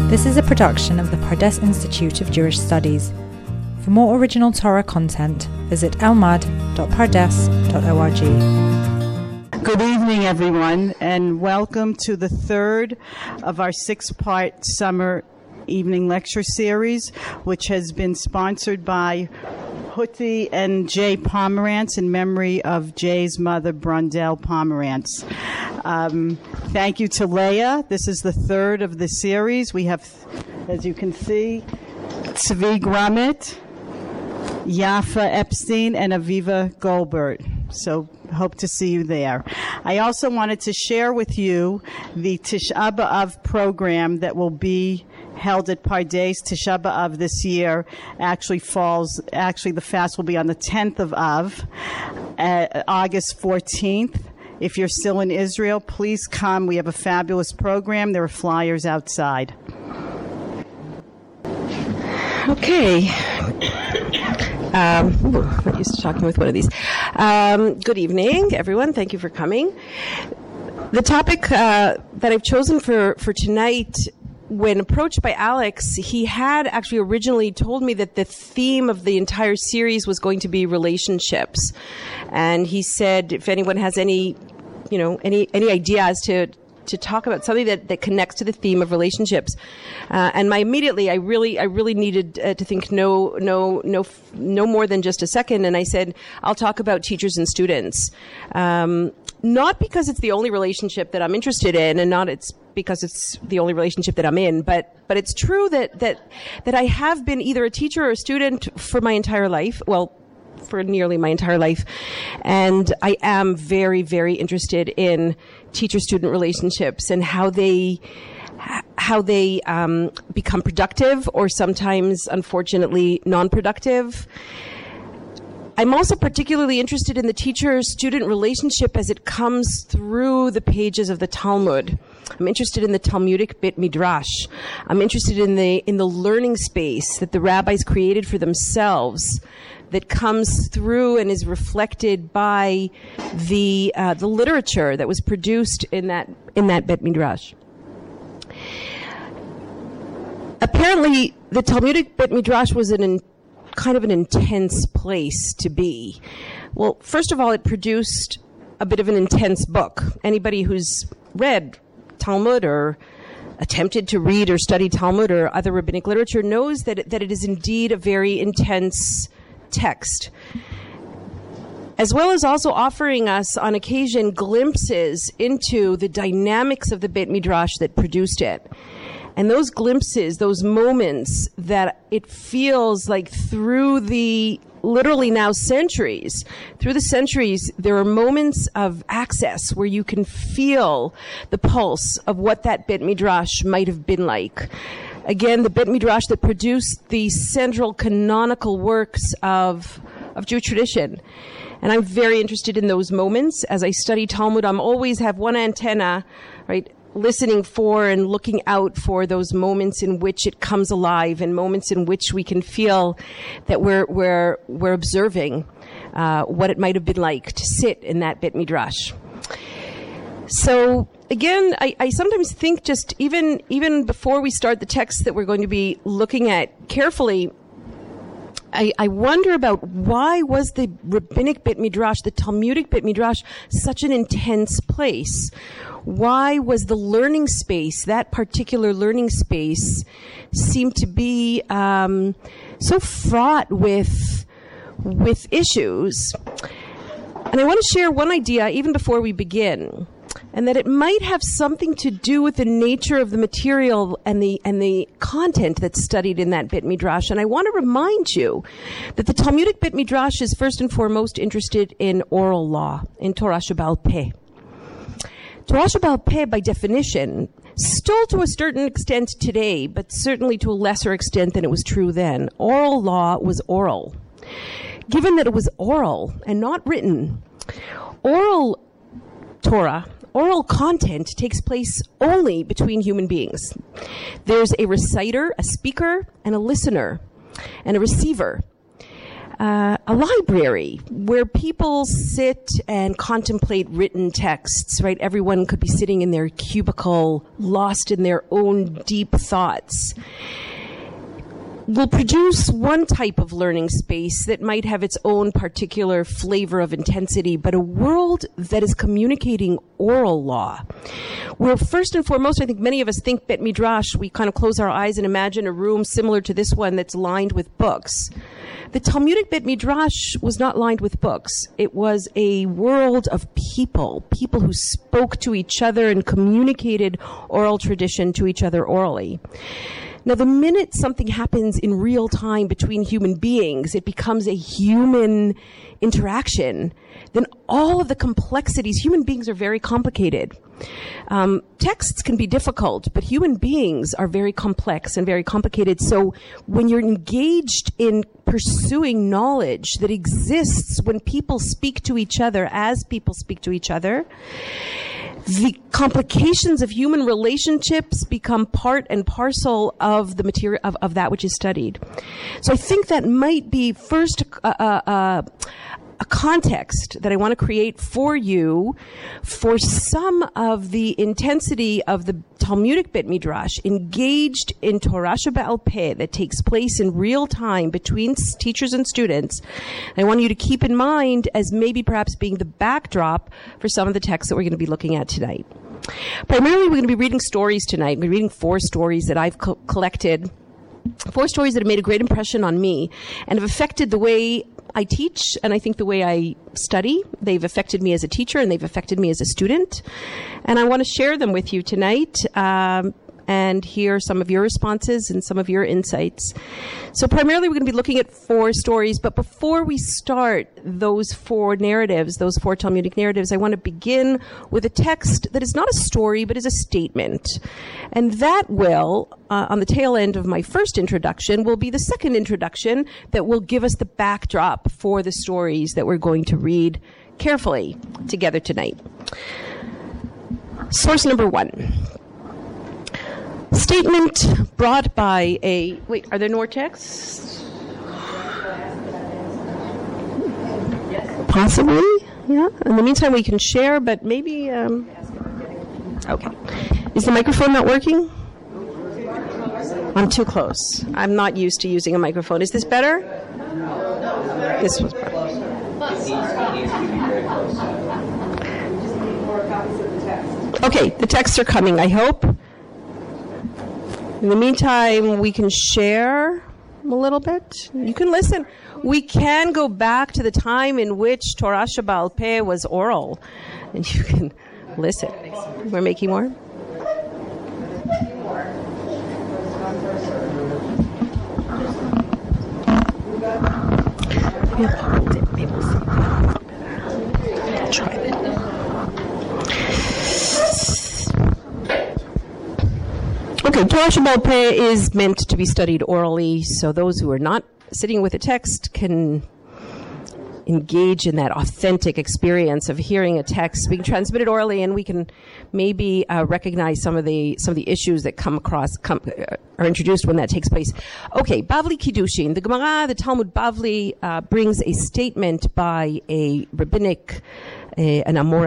This is a production of the Pardes Institute of Jewish Studies. For more original Torah content, visit elmad.pardes.org. Good evening, everyone, and welcome to the third of our six-part summer evening lecture series, which has been sponsored by Hutti and Jay Pomerantz in memory of Jay's mother, Brundell Pomerantz. Thank you to Leah. This is the third of the series. We have, as you can see, Tzvi Grummet, Yafa Epstein, and Aviva Goldberg. So hope to see you there. I also wanted to share with you the Tisha B'Av program that will be held at Pardes. Tisha B'Av this year actually the fast will be on the 10th of Av, August 14th. If you're still in Israel, please come. We have a fabulous program. There are flyers outside. Okay. I'm used to talking with one of these. Good evening, everyone. Thank you for coming. The topic that I've chosen for tonight, when approached by Alex, he had actually originally told me that the theme of the entire series was going to be relationships. And he said if anyone has any idea as to talk about something that connects to the theme of relationships. And I really needed to think no more than just a second. And I said, I'll talk about teachers and students. Not because it's the only relationship that I'm interested in, and not because it's the only relationship that I'm in, but it's true that I have been either a teacher or a student for my entire life. Well, for nearly my entire life. And I am very, very interested in teacher-student relationships and how they become productive or sometimes, unfortunately, non-productive. I'm also particularly interested in the teacher-student relationship as it comes through the pages of the Talmud. I'm interested in the Talmudic Beit Midrash. I'm interested in the learning space that the rabbis created for themselves, that comes through and is reflected by the literature that was produced in that Beit Midrash. Apparently, the Talmudic Beit Midrash was kind of an intense place to be. Well, first of all, it produced a bit of an intense book. Anybody who's read Talmud or attempted to read or study Talmud or other rabbinic literature knows that it is indeed a very intense text, as well as also offering us on occasion glimpses into the dynamics of the Beit Midrash that produced it. And those glimpses, those moments that it feels like through the literally now centuries, there are moments of access where you can feel the pulse of what that Beit Midrash might have been like. Again, the Beit Midrash that produced the central canonical works of Jewish tradition. And I'm very interested in those moments. As I study Talmud, I'm always have one antenna, right, listening for and looking out for those moments in which it comes alive and moments in which we can feel that we're observing what it might have been like to sit in that Beit Midrash. So again, I sometimes think just even before we start the text that we're going to be looking at carefully, I wonder about why was the rabbinic Beit Midrash, the Talmudic Beit Midrash, such an intense place? Why was the learning space, that particular learning space, seem to be so fraught with issues? And I want to share one idea even before we begin, and that it might have something to do with the nature of the material and the content that's studied in that Beit Midrash. And I want to remind you that the Talmudic Beit Midrash is first and foremost interested in oral law, in Torah Shebaal Peh. Torah Shebaal Peh, by definition, still to a certain extent today, but certainly to a lesser extent than it was true then, oral law was oral. Given that it was oral and not written, oral Torah, oral content takes place only between human beings. There's a reciter, a speaker, and a listener, and a receiver. a library where people sit and contemplate written texts, right? Everyone could be sitting in their cubicle, lost in their own deep thoughts. Will produce one type of learning space that might have its own particular flavor of intensity, but a world that is communicating oral law. Where first and foremost, I think many of us think Bet Midrash, we kind of close our eyes and imagine a room similar to this one that's lined with books. The Talmudic Bet Midrash was not lined with books. It was a world of people who spoke to each other and communicated oral tradition to each other orally. Now, the minute something happens in real time between human beings, it becomes a human interaction. Then all of the complexities, human beings are very complicated. Texts can be difficult, but human beings are very complex and very complicated. So when you're engaged in pursuing knowledge that exists when people speak to each other, as people speak to each other, the complications of human relationships become part and parcel of the material of that which is studied. So I think that might be first a context that I want to create for you for some of the intensity of the Talmudic Bet Midrash engaged in Torah Shebe'al Peh that takes place in real time between teachers and students. I want you to keep in mind as maybe perhaps being the backdrop for some of the texts that we're going to be looking at tonight. Primarily, we're going to be reading stories tonight. We're reading 4 stories that I've collected, 4 stories that have made a great impression on me and have affected the way I teach and I think the way I study. They've affected me as a teacher and they've affected me as a student. And I want to share them with you tonight and hear some of your responses and some of your insights. So primarily we're going to be looking at 4 stories, but before we start those 4 narratives, those 4 Talmudic narratives, I want to begin with a text that is not a story, but is a statement. And that will, on the tail end of my first introduction, will be the second introduction that will give us the backdrop for the stories that we're going to read carefully together tonight. Source number 1. Statement brought by a... Wait, are there more texts? Possibly, yeah. In the meantime, we can share, but maybe... Okay. Is the microphone not working? I'm too close. I'm not used to using a microphone. Is this better? This was better. Okay, the texts are coming, I hope. In the meantime, we can share a little bit. You can listen. We can go back to the time in which Torah Shebe'al Peh was oral, and you can listen. We're making more? Maybe we'll see. Try it. Okay, Torah Shebe'al Peh is meant to be studied orally, so those who are not sitting with a text can engage in that authentic experience of hearing a text being transmitted orally, and we can maybe recognize some of the issues that are introduced when that takes place. Okay, Bavli Kiddushin. The Gemara, the Talmud Bavli, brings a statement by a rabbinic, a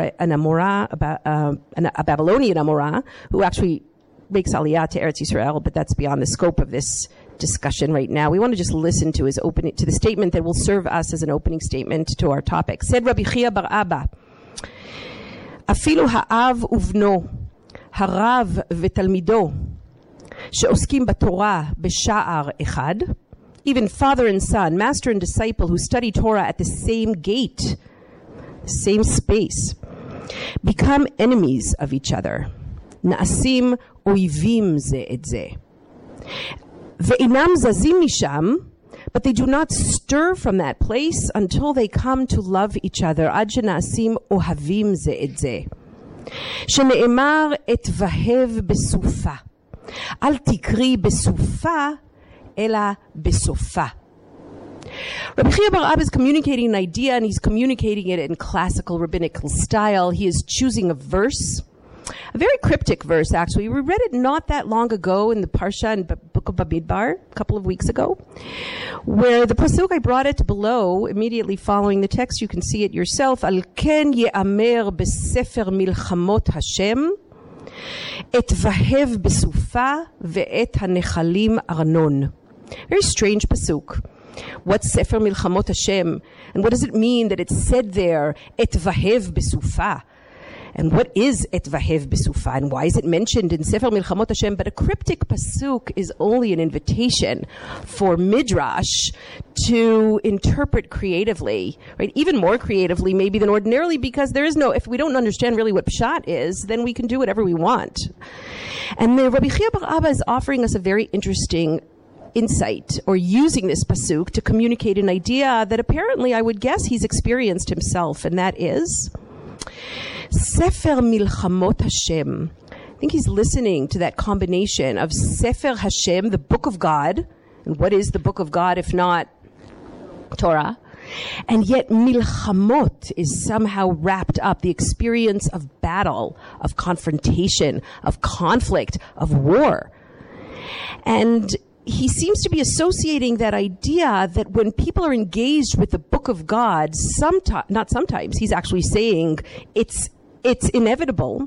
Babylonian Amora, who actually makes Aliyah to Eretz Yisrael, but that's beyond the scope of this discussion right now. We want to just listen to to the statement that will serve us as an opening statement to our topic. Said Rabbi Chia bar Abba, Afilu ha'av uvno, harav v'talmido, she'oskim b'Torah b'sha'ar echad, even father and son, master and disciple who study Torah at the same gate, same space, become enemies of each other. Na'asim oivim ze et ze. Ve'inam zazim misham, but they do not stir from that place until they come to love each other. Ad shena'asim ohavim ze et ze. Shene'emar et vahev besufa. Al tikri besufa, ela besofa. Rabbi Chia bar Abba is communicating an idea, and he's communicating it in classical rabbinical style. He is choosing a verse a very cryptic verse, actually. We read it not that long ago in the Parsha in Book of Bamidbar, a couple of weeks ago, where the pasuk, I brought it below, immediately following the text. You can see it yourself. Al ken ye'amer b'sefer milchamot Hashem, et vahev b'sufa ve'et hanechalim arnon. Very strange pasuk. What's Sefer Milchamot Hashem? And what does it mean that it's said there, et vahev b'sufa? And what is et vahev b'sufa? And why is it mentioned in Sefer Milchamot Hashem? But a cryptic pasuk is only an invitation for Midrash to interpret creatively, right? Even more creatively maybe than ordinarily, because there is no, if we don't understand really what Pshat is, then we can do whatever we want. And Rabbi Chia Bar Abba is offering us a very interesting insight, or using this pasuk to communicate an idea that apparently I would guess he's experienced himself, and that is Sefer Milchamot Hashem. I think he's listening to that combination of Sefer Hashem, the book of God, and what is the book of God if not Torah? And yet Milchamot is somehow wrapped up, the experience of battle, of confrontation, of conflict, of war. And he seems to be associating that idea that when people are engaged with the book of God, not sometimes, he's actually saying it's inevitable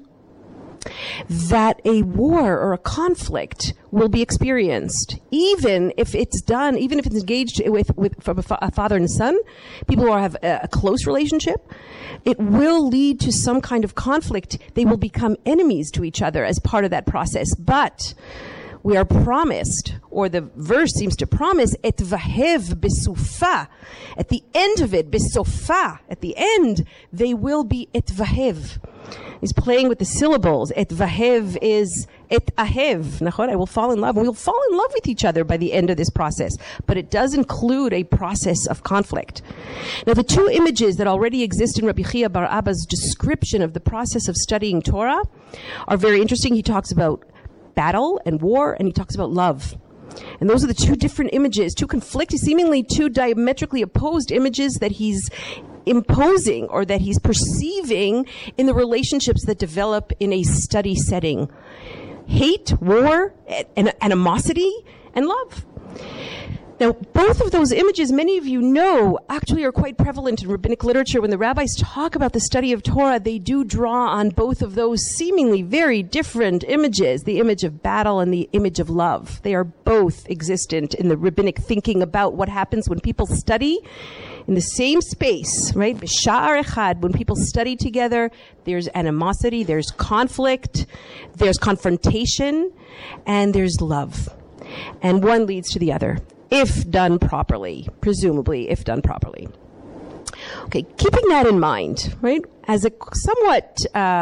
that a war or a conflict will be experienced, even if it's engaged from a father and a son, people who have a close relationship. It will lead to some kind of conflict. They will become enemies to each other as part of that process. But we are promised, or the verse seems to promise, et vahev b'sufa. At the end of it, b'sofa, at the end, they will be et vahev. He's playing with the syllables. Et vahev is et ahev. I will fall in love. We'll fall in love with each other by the end of this process. But it does include a process of conflict. Now, the two images that already exist in Rabbi Chia Bar Abba's description of the process of studying Torah are very interesting. He talks about battle and war, and he talks about love. And those are the two different images, seemingly two diametrically opposed images that he's imposing, or that he's perceiving in the relationships that develop in a study setting. Hate, war, animosity, and love. Now, both of those images, many of you know, actually are quite prevalent in rabbinic literature. When the rabbis talk about the study of Torah, they do draw on both of those seemingly very different images, the image of battle and the image of love. They are both existent in the rabbinic thinking about what happens when people study in the same space, right? B'sha'ar echad, when people study together, there's animosity, there's conflict, there's confrontation, and there's love. And one leads to the other, if done properly, presumably, if done properly. Okay, keeping that in mind, right, as a somewhat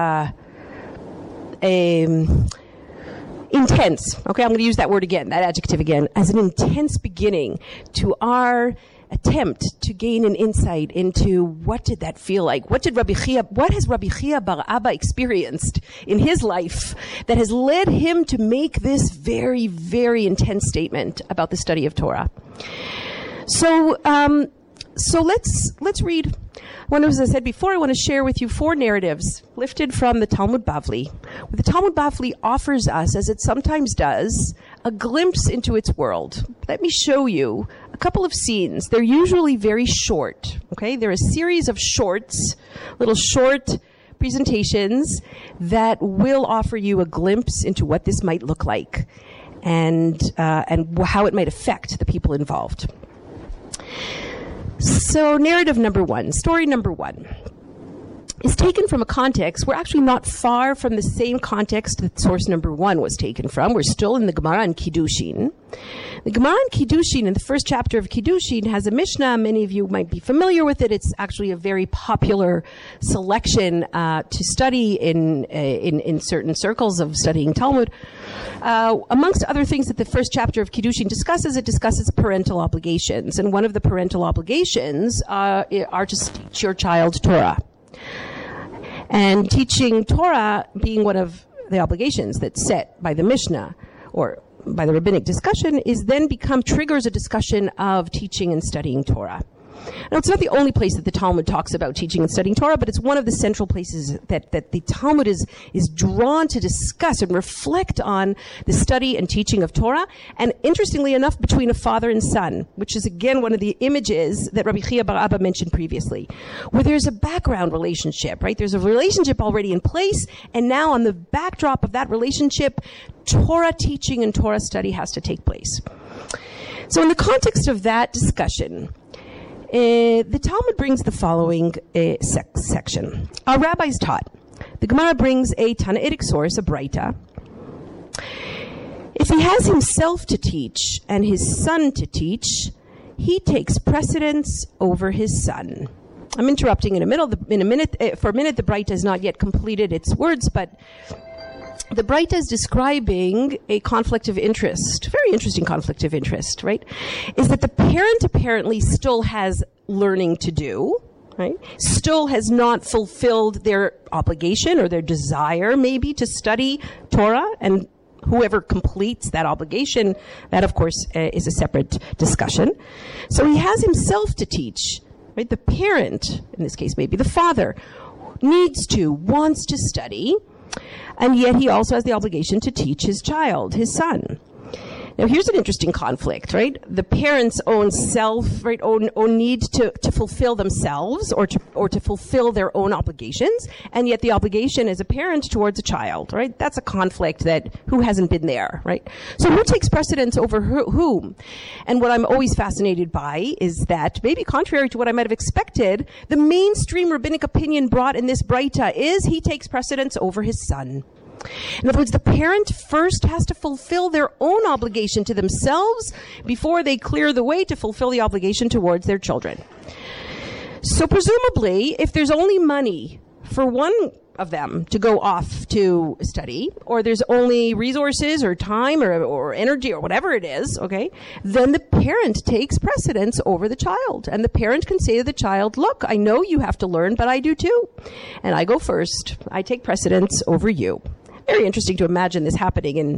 intense, okay, I'm going to use that word again, that adjective again, as an intense beginning to our attempt to gain an insight into what did that feel like? What has Rabbi Chia Bar Abba experienced in his life that has led him to make this very, very intense statement about the study of Torah? So let's read. As I said before, I want to share with you 4 narratives lifted from the Talmud Bavli. The Talmud Bavli offers us, as it sometimes does, a glimpse into its world. Let me show you a couple of scenes. They're usually very short, okay? They're a series of shorts, little short presentations that will offer you a glimpse into what this might look like and how it might affect the people involved. So narrative number 1, story number 1, is taken from a context. We're actually not far from the same context that source number 1 was taken from. We're still in the Gemara in Kiddushin. The Gemara in Kiddushin, in the first chapter of Kiddushin, has a Mishnah. Many of you might be familiar with it. It's actually a very popular selection to study in certain circles of studying Talmud. Amongst other things that the first chapter of Kiddushin discusses, it discusses parental obligations. And one of the parental obligations are to teach your child Torah. And teaching Torah being one of the obligations that's set by the Mishnah or by the rabbinic discussion is then triggers a discussion of teaching and studying Torah. Now, it's not the only place that the Talmud talks about teaching and studying Torah, but it's one of the central places that the Talmud is drawn to discuss and reflect on the study and teaching of Torah. And interestingly enough, between a father and son, which is again one of the images that Rabbi Chia bar Abba mentioned previously, where there's a background relationship, right? There's a relationship already in place, and now on the backdrop of that relationship, Torah teaching and Torah study has to take place. So in the context of that discussion, the Talmud brings the following section. Our rabbis taught. The Gemara brings a Tanaitic source, a Braita. If he has himself to teach and his son to teach, he takes precedence over his son. I'm interrupting for a minute. The Braita has not yet completed its words, but the Braita is describing a conflict of interest, very interesting conflict of interest, right? Is that the parent apparently still has learning to do, right? Still has not fulfilled their obligation or their desire maybe to study Torah, and whoever completes that obligation, that of course is a separate discussion. So he has himself to teach, right? The parent, in this case maybe the father, wants to study, and yet he also has the obligation to teach his child, his son. Now here's an interesting conflict, right? The parents' own self, right, own need to fulfill themselves or to fulfill their own obligations, and yet the obligation as a parent towards a child, right? That's a conflict that who hasn't been there, right? So who takes precedence over whom? And what I'm always fascinated by is that, maybe contrary to what I might have expected, the mainstream rabbinic opinion brought in this Braita is he takes precedence over his son. In other words, the parent first has to fulfill their own obligation to themselves before they clear the way to fulfill the obligation towards their children. So presumably, if there's only money for one of them to go off to study, or there's only resources or time or energy or whatever it is, okay, then the parent takes precedence over the child. And the parent can say to the child, look, I know you have to learn, but I do too. And I go first. I take precedence over you. Very interesting to imagine this happening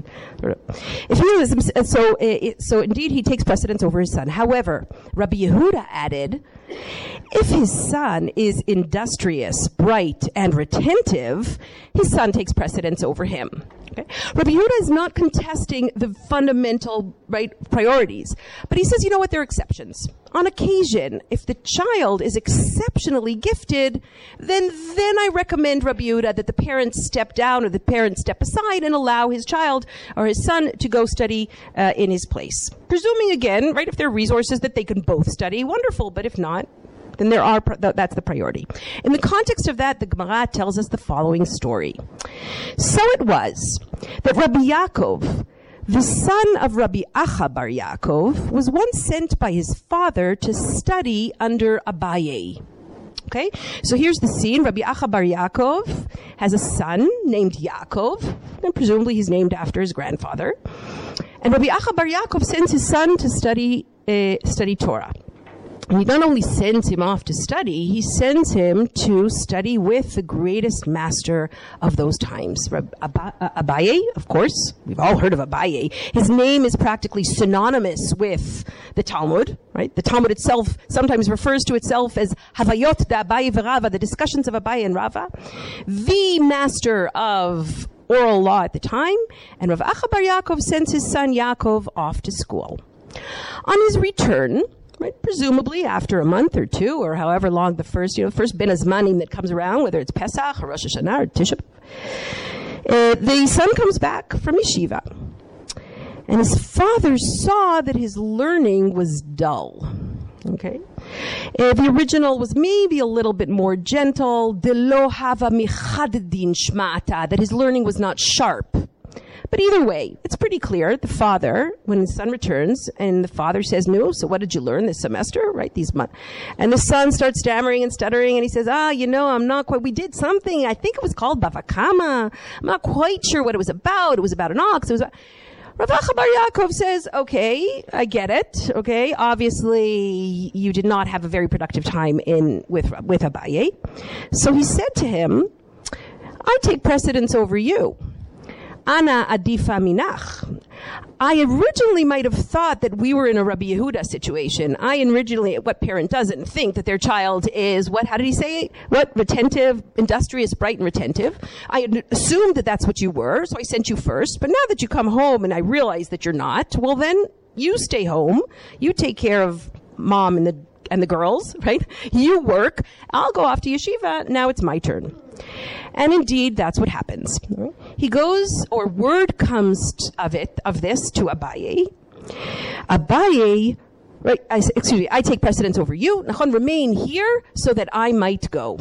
so indeed he takes precedence over his son. However, Rabbi Yehuda added, if his son is industrious, bright, and retentive, his son takes precedence over him. Okay? Rabbi Yehuda is not contesting the fundamental priorities, but he says, you know what, there are exceptions. On occasion, if the child is exceptionally gifted, then I recommend Rabbi Yehuda that the parents step down or the parents step aside and allow his child or his son to go study in his place. Presuming again, right, if there are resources that they can both study, wonderful, but if not, then that's the priority. In the context of that, the Gemara tells us the following story. So it was that Rabbi Yaakov, the son of Rabbi Acha bar Yaakov, was once sent by his father to study under Abaye. Okay, so here's the scene. Rabbi Acha bar Yaakov has a son named Yaakov, and presumably he's named after his grandfather. And Rabbi Acha bar Yaakov sends his son to study Torah. And he not only sends him off to study, he sends him to study with the greatest master of those times. Abaye, of course. We've all heard of Abaye. His name is practically synonymous with the Talmud, right? The Talmud itself sometimes refers to itself as Havayot de Abaye v'Rava, the discussions of Abaye and Rava. The master of oral law at the time. And Rav Acha bar Yaakov sends his son Yaakov off to school. On his return, right, presumably after a month or two, or however long the first Ben Azmanim that comes around, whether it's Pesach or Rosh Hashanah or Tisha B'Av, the son comes back from yeshiva, and his father saw that his learning was dull. Okay, the original was maybe a little bit more gentle. Delo hava michadedin shmata, that his learning was not sharp. But either way, it's pretty clear. The father, when his son returns, and the father says, no, so what did you learn this semester, right? These months. And the son starts stammering and stuttering, and he says, I'm not quite, we did something, I think it was called Bavakama. I'm not quite sure what it was about. It was about an ox. Rav Acha bar Yaakov says, okay, I get it. Okay, obviously you did not have a very productive time with Abaye. So he said to him, I take precedence over you. Ana adifa minach. I originally might have thought that we were in a Rabbi Yehuda situation. I originally, what parent doesn't think that their child is, how did he say? Retentive, industrious, bright, and retentive. I had assumed that that's what you were, so I sent you first. But now that you come home and I realize that you're not, well then, you stay home. You take care of mom and the girls, right? You work. I'll go off to yeshiva. Now it's my turn. And indeed, that's what happens. He goes, or word comes of this to Abaye. Abaye, right? I take precedence over you. Nachon, remain here so that I might go.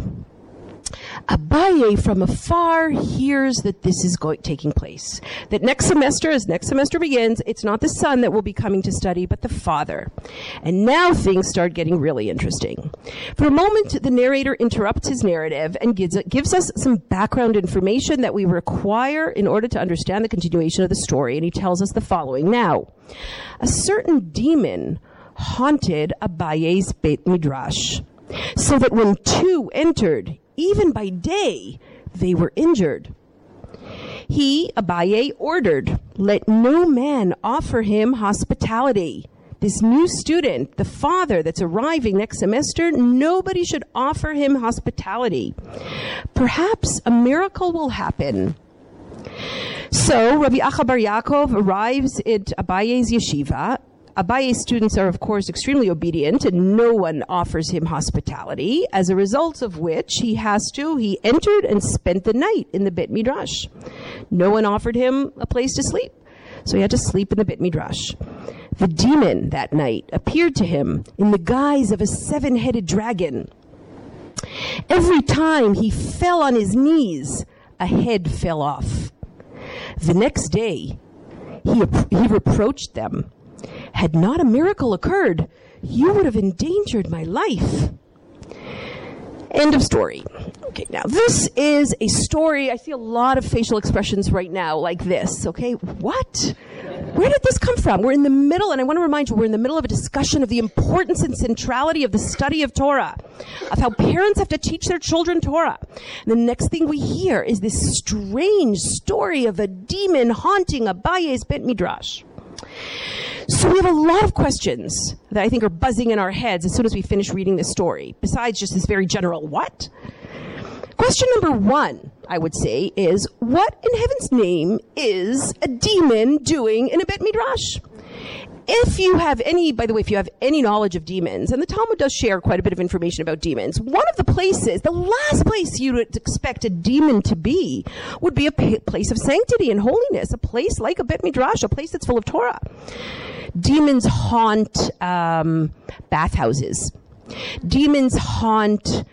Abaye from afar hears that this is taking place. That next semester, as next semester begins, it's not the son that will be coming to study, but the father. And now things start getting really interesting. For a moment, the narrator interrupts his narrative and gives us some background information that we require in order to understand the continuation of the story. And he tells us the following. Now, a certain demon haunted Abaye's Beit Midrash, so that when two entered, even by day, they were injured. He, Abaye, ordered, let no man offer him hospitality. This new student, the father that's arriving next semester, nobody should offer him hospitality. Perhaps a miracle will happen. So Rabbi Acha Bar Yaakov arrives at Abaye's yeshiva. Abaye's students are, of course, extremely obedient, and no one offers him hospitality, as a result of which he entered and spent the night in the Beit Midrash. No one offered him a place to sleep, so he had to sleep in the Beit Midrash. The demon that night appeared to him in the guise of a 7-headed dragon. Every time he fell on his knees, a head fell off. The next day, he reproached them. Had not a miracle occurred, you would have endangered my life. End of story. Okay, now this is a story. I see a lot of facial expressions right now like this. Okay, what? Where did this come from? We're in the middle, and I want to remind you, we're in the middle of a discussion of the importance and centrality of the study of Torah, of how parents have to teach their children Torah. And the next thing we hear is this strange story of a demon haunting Abaye's Beit Midrash. So we have a lot of questions that I think are buzzing in our heads as soon as we finish reading this story, besides just this very general what? Question number 1, I would say, is what in heaven's name is a demon doing in a Beit Midrash? If you have any knowledge of demons, and the Talmud does share quite a bit of information about demons, one of the last place you would expect a demon to be would be a place of sanctity and holiness, a place like a Beit Midrash, a place that's full of Torah. Demons haunt bathhouses. Demons haunt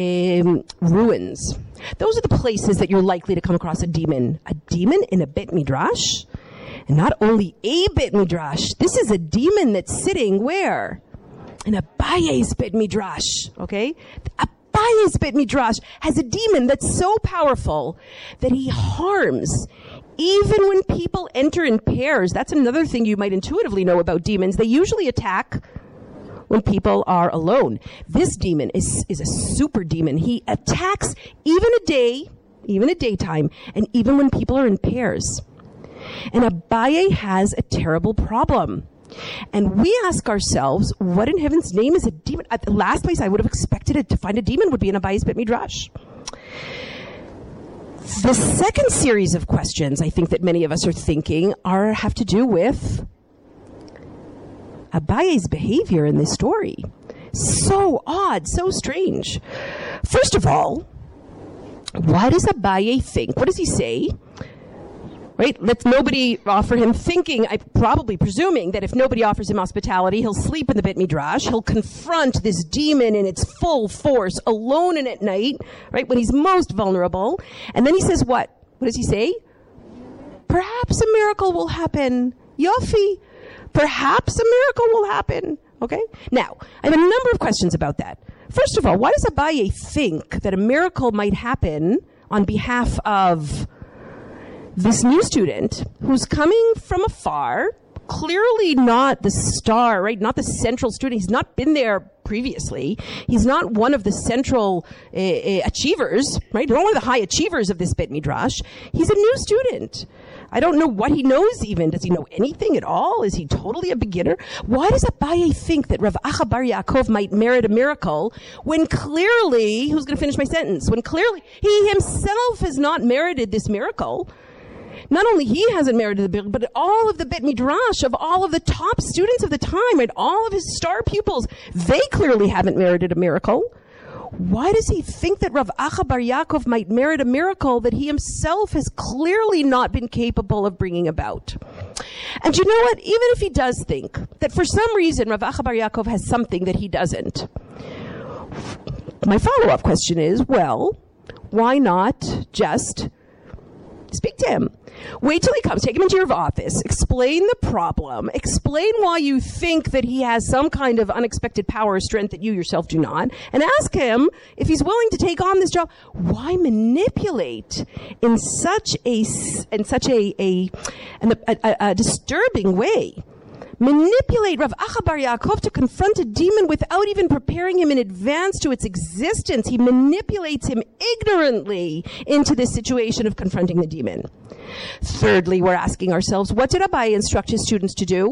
ruins. Those are the places that you're likely to come across a demon. A demon in a Beit Midrash? And not only a Beit Midrash, this is a demon that's sitting where? In Abaye's Beit Midrash, okay? Abaye's Beit Midrash has a demon that's so powerful that he harms even when people enter in pairs. That's another thing you might intuitively know about demons. They usually attack when people are alone. This demon is a super demon. He attacks even at daytime, and even when people are in pairs. And Abaye has a terrible problem. And we ask ourselves, what in heaven's name is a demon? At the last place I would have expected to find a demon would be in Abaye's Beit Midrash. The second series of questions I think that many of us are thinking have to do with Abaye's behavior in this story. So odd, so strange. First of all, why does Abaye think? What does he say? Right? Let nobody offer him, presuming that if nobody offers him hospitality, he'll sleep in the Beit Midrash. He'll confront this demon in its full force, alone and at night, right, when he's most vulnerable. And then he says what? What does he say? Perhaps a miracle will happen. Yofi. Perhaps a miracle will happen. Okay? Now, I have a number of questions about that. First of all, why does Abaye think that a miracle might happen on behalf of this new student who's coming from afar, clearly not the star, right? Not the central student. He's not been there previously. He's not one of the central achievers, right? Not one of the high achievers of this Beit Midrash. He's a new student. I don't know what he knows even. Does he know anything at all? Is he totally a beginner? Why does Abaye think that Rav Acha Bar Yaakov might merit a miracle when clearly, who's going to finish my sentence, when clearly he himself has not merited this miracle? Not only he hasn't merited the miracle, but all of the Beit Midrash of all of the top students of the time, right? All of his star pupils, they clearly haven't merited a miracle. Why does he think that Rav Acha Bar Yaakov might merit a miracle that he himself has clearly not been capable of bringing about? And you know what? Even if he does think that for some reason Rav Acha Bar Yaakov has something that he doesn't, my follow-up question is, well, why not just speak to him? Wait till he comes, take him into your office, explain the problem, explain why you think that he has some kind of unexpected power or strength that you yourself do not, and ask him if he's willing to take on this job. Why manipulate in such a disturbing way? Manipulate Rav Acha Bar Yaakov to confront a demon without even preparing him in advance to its existence. He manipulates him ignorantly into this situation of confronting the demon. Thirdly, we're asking ourselves, what did Abaye instruct his students to do?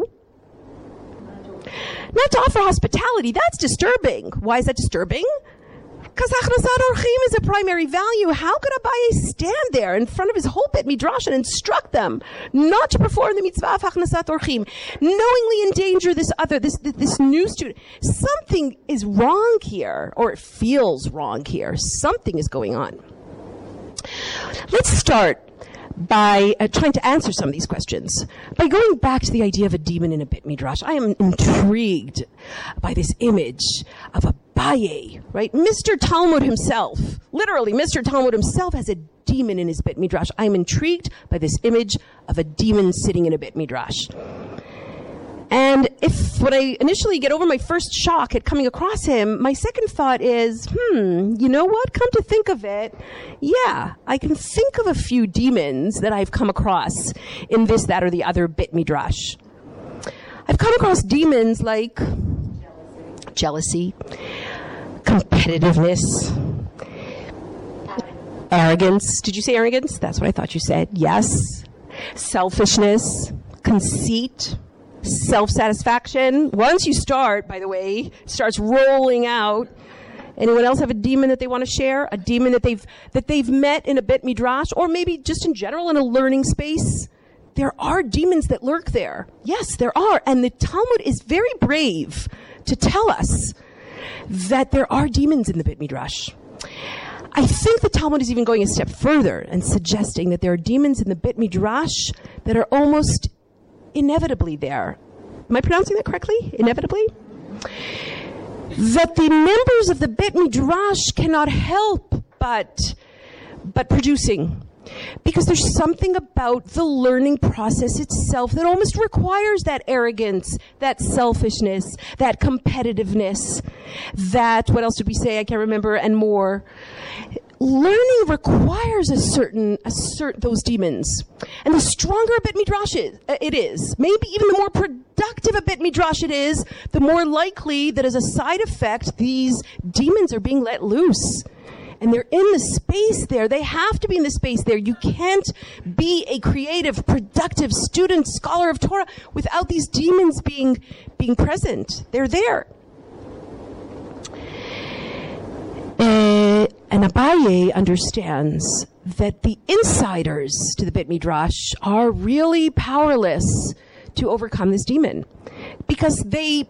Not to offer hospitality. That's disturbing. Why is that disturbing? Because Achnasat Orchim is a primary value. How could Abaye stand there in front of his whole Beit Midrash and instruct them not to perform the mitzvah of Achnasat Orchim, knowingly endanger this new student? Something is wrong here, or it feels wrong here. Something is going on. Let's start by trying to answer some of these questions. By going back to the idea of a demon in a Beit Midrash, I am intrigued by this image of Abaye, right? Mr. Talmud himself, literally Mr. Talmud himself has a demon in his Beit Midrash. I am intrigued by this image of a demon sitting in a Beit Midrash. And when I initially get over my first shock at coming across him, my second thought is, you know what? Come to think of it, yeah, I can think of a few demons that I've come across in this, that, or the other Beit Midrash. I've come across demons like jealousy, competitiveness, arrogance. Did you say arrogance? That's what I thought you said. Yes. Selfishness, conceit, self-satisfaction. Once you start, by the way, starts rolling out. Anyone else have a demon that they want to share? A demon that they've met in a Beit Midrash, or maybe just in general in a learning space? There are demons that lurk there. Yes, there are. And the Talmud is very brave to tell us that there are demons in the Beit Midrash. I think the Talmud is even going a step further and suggesting that there are demons in the Beit Midrash that are almost inevitably there. Am I pronouncing that correctly? Inevitably? That the members of the Beit Midrash cannot help but producing. Because there's something about the learning process itself that almost requires that arrogance, that selfishness, that competitiveness, that, what else did we say? I can't remember, and more. Learning requires those demons. And the stronger a Beit Midrash it is, maybe even the more productive a Beit Midrash it is, the more likely that as a side effect, these demons are being let loose. And they're in the space there. They have to be in the space there. You can't be a creative, productive student, scholar of Torah without these demons being present. They're there. And Abaye understands that the insiders to the Beit Midrash are really powerless to overcome this demon, because they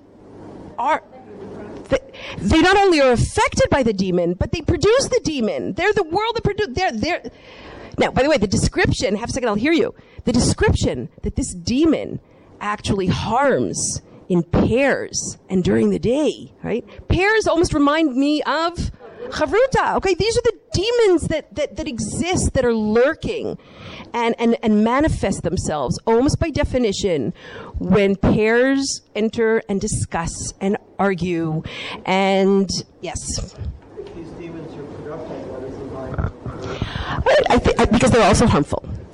not only are affected by the demon, but they produce the demon. They're the world that produce. They're. Now, by the way, the description. Half a second, I'll hear you. The description that this demon actually harms in pairs and during the day. Right? Pairs almost remind me of Chavruta. Okay, these are the demons that exist, that are lurking and manifest themselves almost by definition when pairs enter and discuss and argue. And yes. If these demons are productive, what is the mind? I think because they're also harmful.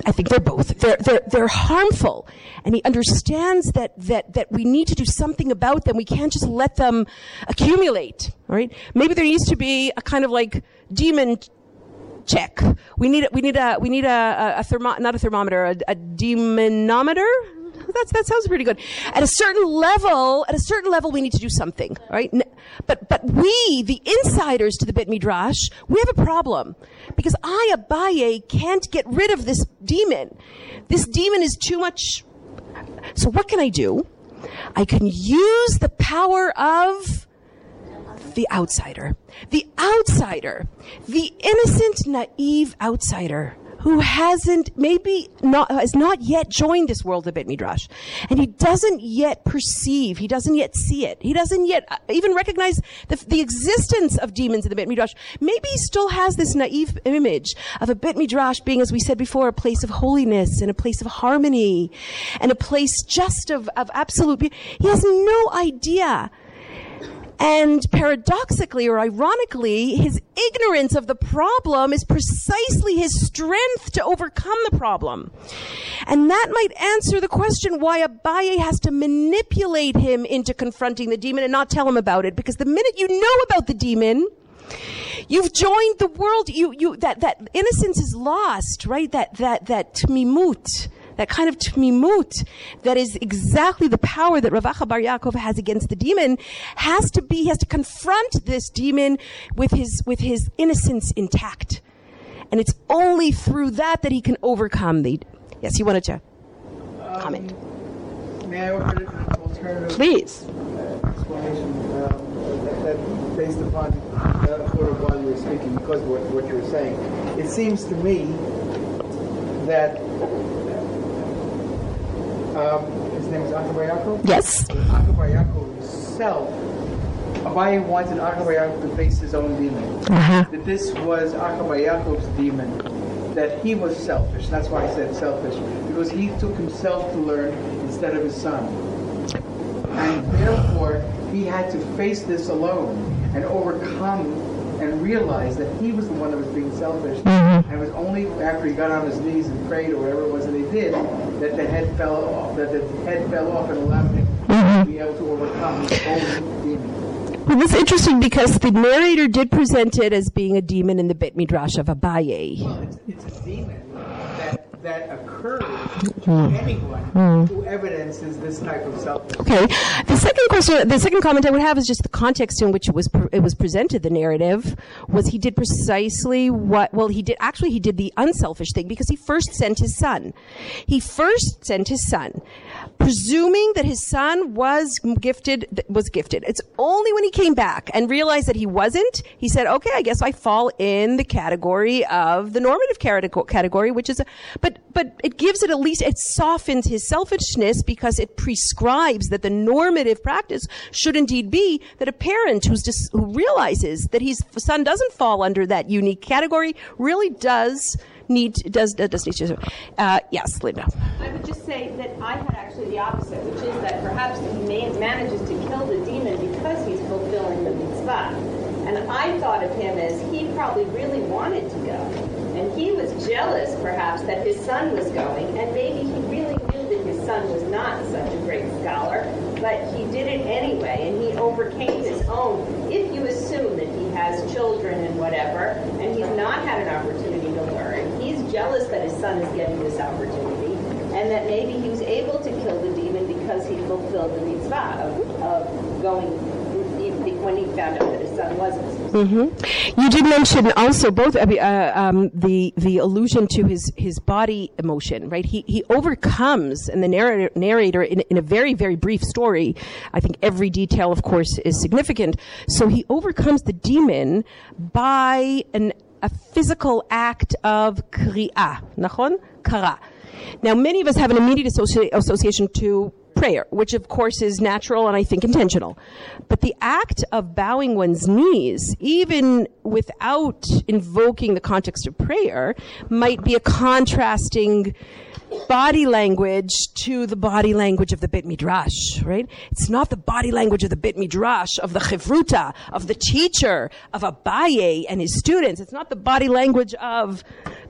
I think they're both. They're harmful. And he understands that we need to do something about them. We can't just let them accumulate, all right? Maybe there needs to be a kind of like demon check. We need a not a thermometer, a demonometer. That sounds pretty good. At a certain level, we need to do something, right? But we, the insiders to the Beit Midrash, we have a problem. Because I, Abaye, can't get rid of this demon. This demon is too much. So what can I do? I can use the power of the outsider. The outsider. The innocent, naive outsider who has not yet joined this world of Beit Midrash. And he doesn't yet perceive, he doesn't yet see it. He doesn't yet even recognize the existence of demons in the Beit Midrash. Maybe he still has this naive image of a Beit Midrash being, as we said before, a place of holiness and a place of harmony and a place just of absolute beauty. He has no idea. And paradoxically or ironically, his ignorance of the problem is precisely his strength to overcome the problem. And that might answer the question why Abaye has to manipulate him into confronting the demon and not tell him about it. Because the minute you know about the demon, you've joined the world. That innocence is lost, right? That tmimut. That kind of tmimut that is exactly the power that Rav Acha Bar Yaakov has against the demon he has to confront this demon with his innocence intact. And it's only through that he can overcome the... Yes, you wanted to comment. May I offer an alternative Please. explanation that based upon sort of while you were speaking, because of what you were saying? It seems to me that his name is Acha Bar Yaakov? Yes. Acha Bar Yaakov himself, Abaye wanted Acha Bar Yaakov to face his own demon. Uh-huh. That this was Acha Bar Yaakov's demon, that he was selfish. That's why I said selfish, because he took himself to learn instead of his son. And therefore, he had to face this alone and overcome and realize that he was the one that was being selfish. Mm-hmm. And it was only after he got on his knees and prayed or whatever it was that he did that the head fell off, and allowed him to be able to overcome his own demon. Well, this is interesting because the narrator did present it as being a demon in the Beit Midrash of Abaye. Well, it's a demon that occurs to anyone who evidences this type of self. Okay. The second comment I would have is just the context in which it was presented. The narrative was he did precisely what. Well, he did the unselfish thing because he first sent his son. Presuming that his son was gifted. It's only when he came back and realized that he wasn't, he said, okay, I guess I fall in the category of the normative category, which is, but it gives it at least, it softens his selfishness because it prescribes that the normative practice should indeed be that a parent who realizes that his son doesn't fall under that unique category really does need to. Yes, Linda. I would just say that I had actually the opposite, which is that perhaps he manages to kill the demon because he's fulfilling the mitzvah. And I thought of him as he probably really wanted to go. And he was jealous, perhaps, that his son was going, and maybe he really knew that his son was not such a great scholar, but he did it anyway, and he overcame his own. If you assume that he has children and whatever, and he's not had an opportunity to learn, he's jealous that his son is getting this opportunity, and that maybe he was able to kill the demon because he fulfilled the mitzvah of going when he found out that his son wasn't. Mm-hmm. You did mention also both the allusion to his body emotion, right? He overcomes, and the narrator in a very, very brief story, I think every detail, of course, is significant. So he overcomes the demon by a physical act of kri'ah, nachon? Kara. Now, many of us have an immediate association to prayer, which of course is natural and I think intentional. But the act of bowing one's knees, even without invoking the context of prayer, might be a contrasting body language to the body language of the Beit Midrash, right? It's not the body language of the Beit Midrash, of the Chevruta, of the teacher, of Abaye and his students. It's not the body language of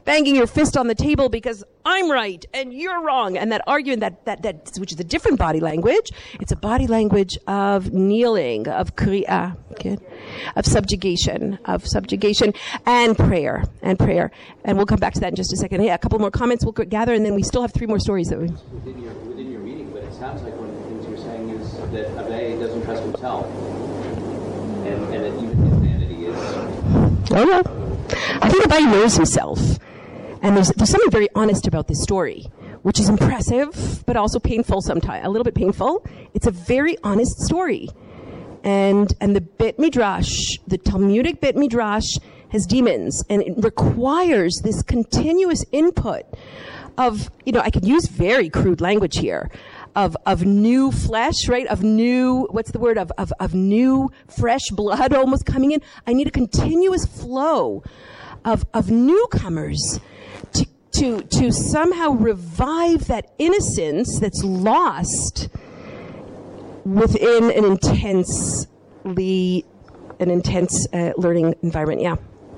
banging your fist on the table because I'm right and you're wrong, and that arguing that which is a different body language. It's a body language of kneeling, of kri'ah, okay? of subjugation and prayer. And we'll come back to that in just a second. Yeah, a couple more comments we'll gather, and then we still have 3 more stories that we... Within your reading, but it sounds like one of the things you're saying is that Abaye doesn't trust himself, and that even his vanity is... Oh, no. I think Abaye knows himself. And there's something very honest about this story, which is impressive, but also painful sometimes, a little bit painful. It's a very honest story. And the Beit Midrash, the Talmudic Beit Midrash, has demons, and it requires this continuous input of, I could use very crude language here, of new flesh, right? Of new, what's the word? Of new fresh blood almost coming in. I need a continuous flow of newcomers to somehow revive that innocence that's lost within an intense learning environment. Yeah.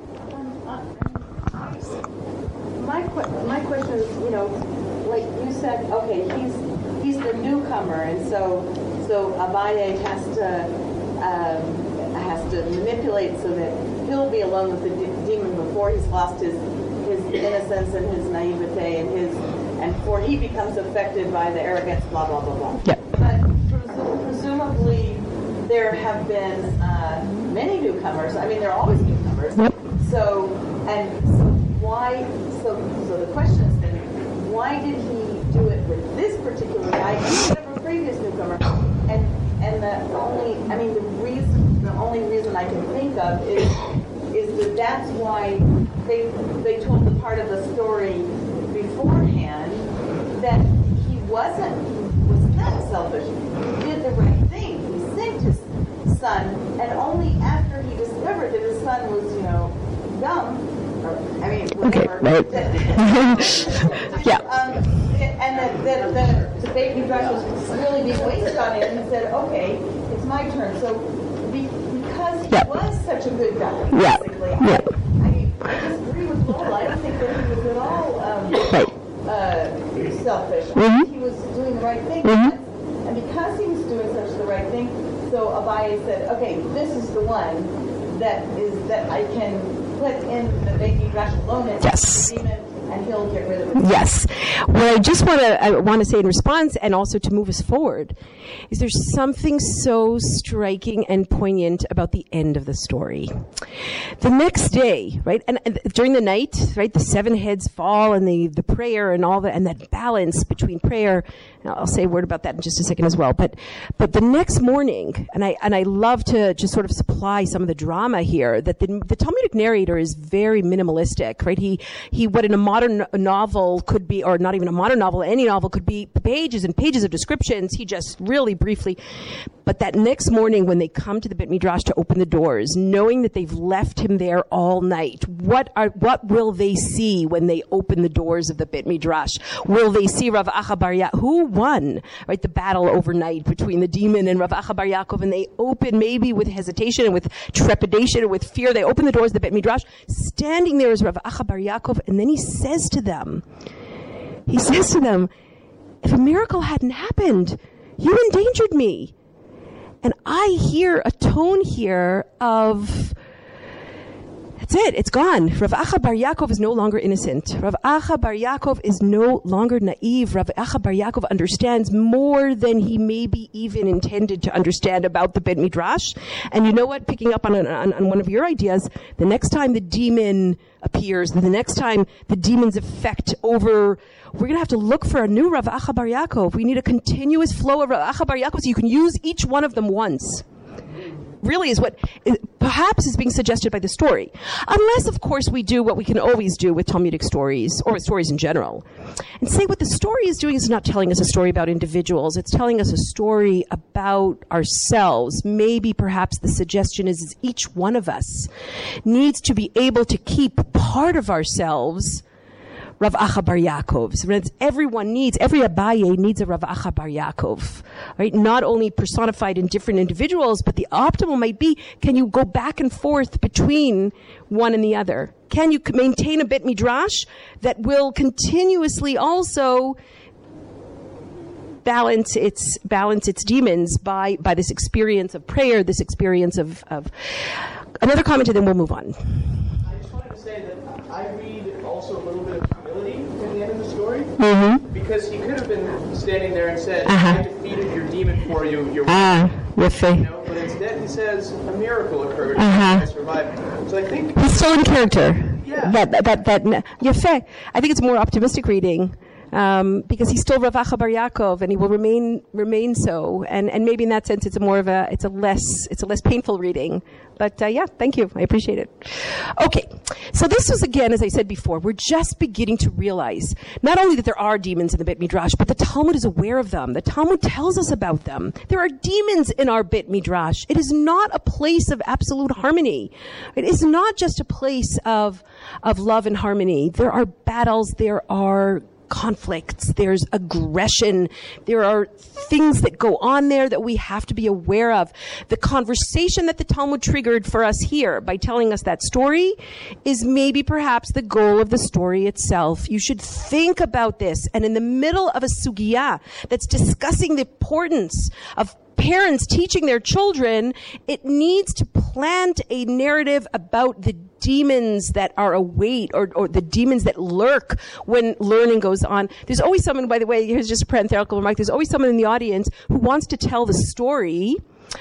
My question is, like you said, okay, he's the newcomer, and so Abaye has to manipulate so that he'll be alone with the demon before he's lost his innocence and his naivete and before he becomes affected by the arrogance, blah blah blah blah. Yep. But presumably there have been many newcomers. I mean, there are always newcomers. Yep. So why? So the question is then, why did he do it with this particular guy instead of a previous newcomer? And the only reason I can think of is that that's why they told the part of the story beforehand that he was not selfish. He did the right thing. He saved his son, and only after he discovered that his son was, dumb. Whatever. Okay, right. Yeah. And that the Beit Midrash was really being wasted on him, and said, "Okay, it's my turn." So because he was such a good guy, basically, I disagree with Lola. I don't think that he was at all selfish. Mm-hmm. He was doing the right thing, Mm-hmm. and because he was doing such the right thing, so Abaye said, "Okay, this is the one that I can put in the Beit Midrash alone as the demon, and he'll get rid of it." Yes. What I just want to say in response, and also to move us forward, is there's something so striking and poignant about the end of the story. The next day, right, and during the night, right, the 7 heads fall, and the prayer and all that, and that balance between prayer. And I'll say a word about that in just a second as well. But the next morning, and I love to just sort of supply some of the drama here, that the Talmudic narrator is very minimalistic, right? He what in a modern novel could be, or not even a modern novel, any novel could be pages and pages of descriptions. He just really briefly. But that next morning when they come to the Beit Midrash to open the doors, knowing that they've left him there all night, what will they see when they open the doors of the Beit Midrash? Will they see Rav Acha Bar Yaakov? Who won, right, the battle overnight between the demon and Rav Acha Bar Yaakov? And they open, maybe with hesitation and with trepidation and with fear, they open the doors of the Beit Midrash. Standing there is Rav Acha Bar Yaakov, and then he says to them, if a miracle hadn't happened, you endangered me. And I hear a tone here of, that's it, it's gone. Rav Acha Bar Yaakov is no longer innocent. Rav Acha Bar Yaakov is no longer naive. Rav Acha Bar Yaakov understands more than he maybe even intended to understand about the Beit Midrash. And you know what? Picking up on one of your ideas, the next time the demon appears, the next time the demon's effect over, we're going to have to look for a new Rav Acha Bar Yaakov. We need a continuous flow of Rav Acha Bar Yaakov so you can use each one of them once. Really is what perhaps is being suggested by the story. Unless, of course, we do what we can always do with Talmudic stories, or with stories in general, and say what the story is doing is not telling us a story about individuals. It's telling us a story about ourselves. Maybe, perhaps, the suggestion is each one of us needs to be able to keep part of ourselves Rav Acha Bar Yaakovs. Every Abaye needs a Rav Acha Bar Yaakov, right? Not only personified in different individuals, but the optimal might be, can you go back and forth between one and the other? Can you maintain a Bet Midrash that will continuously also balance its demons by this experience of prayer, this experience of another comment, and then we'll move on. I just wanted to say that I read also a little bit of humility at the end of the story, because he could have been standing there and said, I defeated your demon for you, you're but instead he says a miracle occurred and I survived. So I think he's still in character. Yeah. Yafeh. I think it's a more optimistic reading. Because he's still Rav Acha Bar Yaakov, and he will remain so. And maybe in that sense, it's a less painful reading. But yeah, thank you. I appreciate it. Okay, so this was, again, as I said before, we're just beginning to realize not only that there are demons in the Bet Midrash, but the Talmud is aware of them. The Talmud tells us about them. There are demons in our Bet Midrash. It is not a place of absolute harmony. It is not just a place of love and harmony. There are battles. There are conflicts, there's aggression, there are things that go on there that we have to be aware of. The conversation that the Talmud triggered for us here by telling us that story is maybe perhaps the goal of the story itself. You should think about this, and in the middle of a sugya that's discussing the importance of parents teaching their children, it needs to plant a narrative about the demons that are await or the demons that lurk when learning goes on. There's always someone, by the way, here's just a parenthetical remark, there's always someone in the audience who wants to tell the story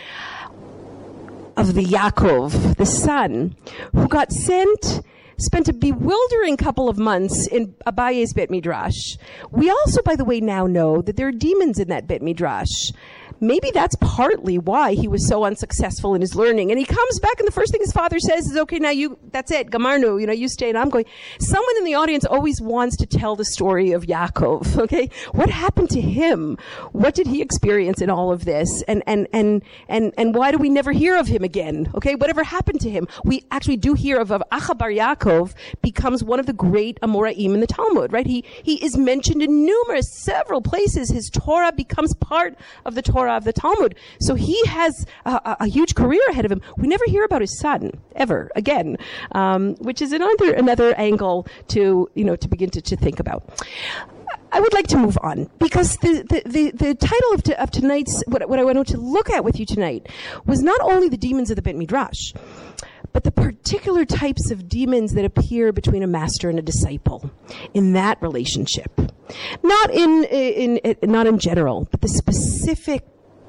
of the Yaakov, the son, who got spent a bewildering couple of months in Abaye's Bet Midrash. We also, by the way, now know that there are demons in that Bet Midrash. Maybe that's partly why he was so unsuccessful in his learning. And he comes back, and the first thing his father says is, okay, now that's it, Gamarnu, you stay and I'm going. Someone in the audience always wants to tell the story of Yaakov, okay? What happened to him? What did he experience in all of this? And why do we never hear of him again? Okay, whatever happened to him? We actually do hear of Acha Bar Yaakov becomes one of the great Amoraim in the Talmud, right? He is mentioned in several places. His Torah becomes part of the Torah of the Talmud. So he has a huge career ahead of him. We never hear about his son ever again, which is another angle to begin to think about. I would like to move on because the title of tonight's what I wanted to look at with you tonight was not only the demons of the Bet Midrash, but the particular types of demons that appear between a master and a disciple in that relationship. Not in general, but the specific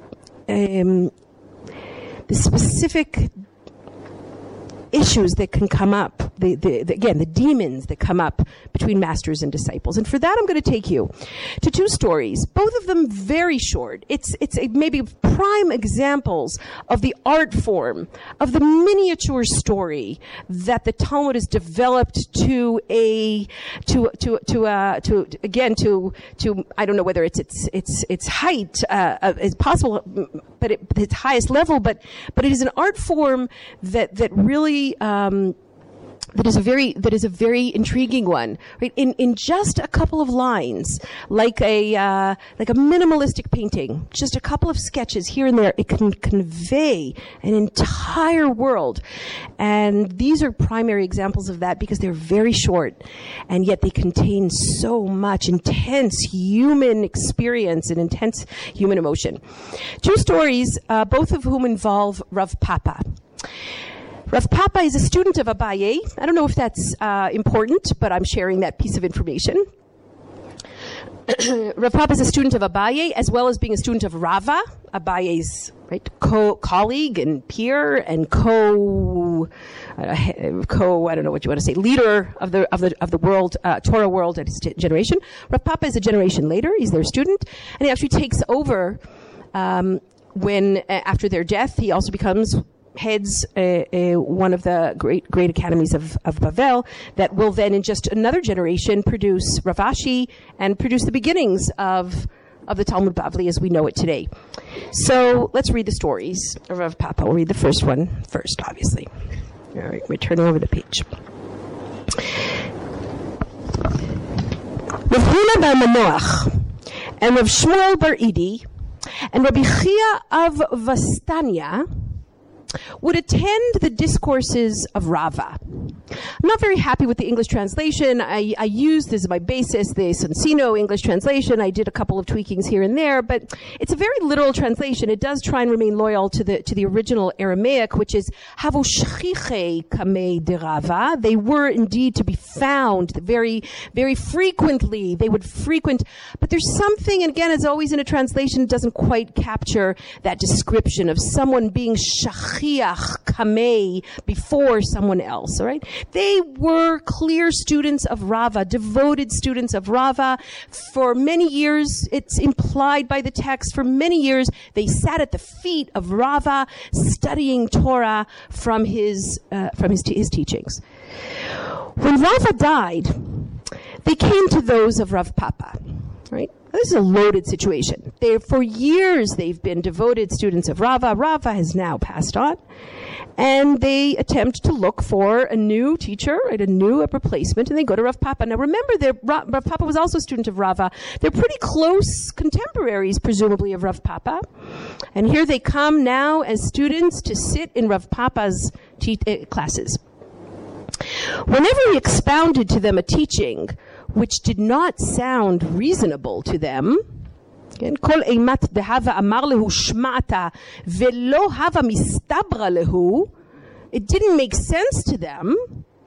issues that can come up, the demons that come up between masters and disciples. And for that, I'm going to take you to two stories, both of them very short. It's maybe prime examples of the art form of the miniature story that the Talmud has developed to I don't know whether its height is possible, but its highest level, but it is an art form that really that is a very intriguing one, right? In just a couple of lines, like a minimalistic painting, just a couple of sketches here and there, it can convey an entire world. And these are primary examples of that because they're very short, and yet they contain so much intense human experience and intense human emotion. Two stories, both of whom involve Rav Papa. Rav Papa is a student of Abaye. I don't know if that's important, but I'm sharing that piece of information. Rav Papa is a student of Abaye, as well as being a student of Rava, Abaye's colleague and peer and I don't know what you want to say, leader of the world, Torah world at his generation. Rav Papa is a generation later. He's their student, and he actually takes over when after their death. He also heads one of the great academies of Bavel that will then in just another generation produce Rav Ashi and produce the beginnings of the Talmud Bavli as we know it today. So let's read the stories of Rav Papa. We'll read the first one first, obviously. All right, we're turning over the page. Rav Huna bar Manoach and Rav Shmuel bar Idi and Rabbi Chia of Vastanya would attend the discourses of Rava. I'm not very happy with the English translation. I used, this is my basis, the Sonsino English translation. I did a couple of tweakings here and there, but it's a very literal translation. It does try and remain loyal to the original Aramaic, which is Havu shchiche kamei de Rava. They were indeed to be found very, very frequently. They would frequent, but there's something, and again, as always in a translation, it doesn't quite capture that description of someone being shachiach kamei before someone else, all right? They were clear students of Rava, devoted students of Rava. For many years, it's implied by the text, for many years, they sat at the feet of Rava, studying Torah from his teachings. When Rava died, they came to those of Rav Papa, right? This is a loaded situation. For years, they've been devoted students of Rava. Rava has now passed on. And they attempt to look for a new teacher, right, a replacement, and they go to Rav Papa. Now remember, Rav Papa was also a student of Rava. They're pretty close contemporaries, presumably, of Rav Papa. And here they come now as students to sit in Rav Papa's classes. Whenever he expounded to them a teaching which did not sound reasonable to them, כל אימת דהבה אמר להו שמעת ולא הווה מסתברא להו, it didn't make sense to them,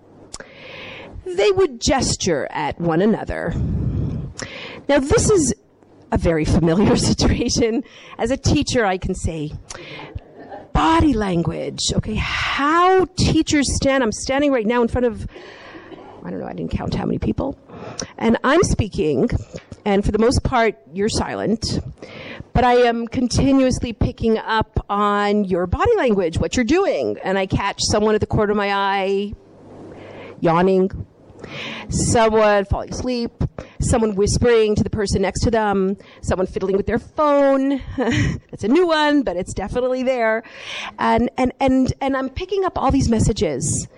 they would gesture at one another. Now this is a very familiar situation. As a teacher, I can say, body language, okay, how teachers stand. I'm standing right now in front of, I don't know, I didn't count how many people. And I'm speaking, and for the most part, you're silent. But I am continuously picking up on your body language, what you're doing. And I catch someone at the corner of my eye yawning, someone falling asleep, someone whispering to the person next to them, someone fiddling with their phone. That's a new one, but it's definitely there. And I'm picking up all these messages.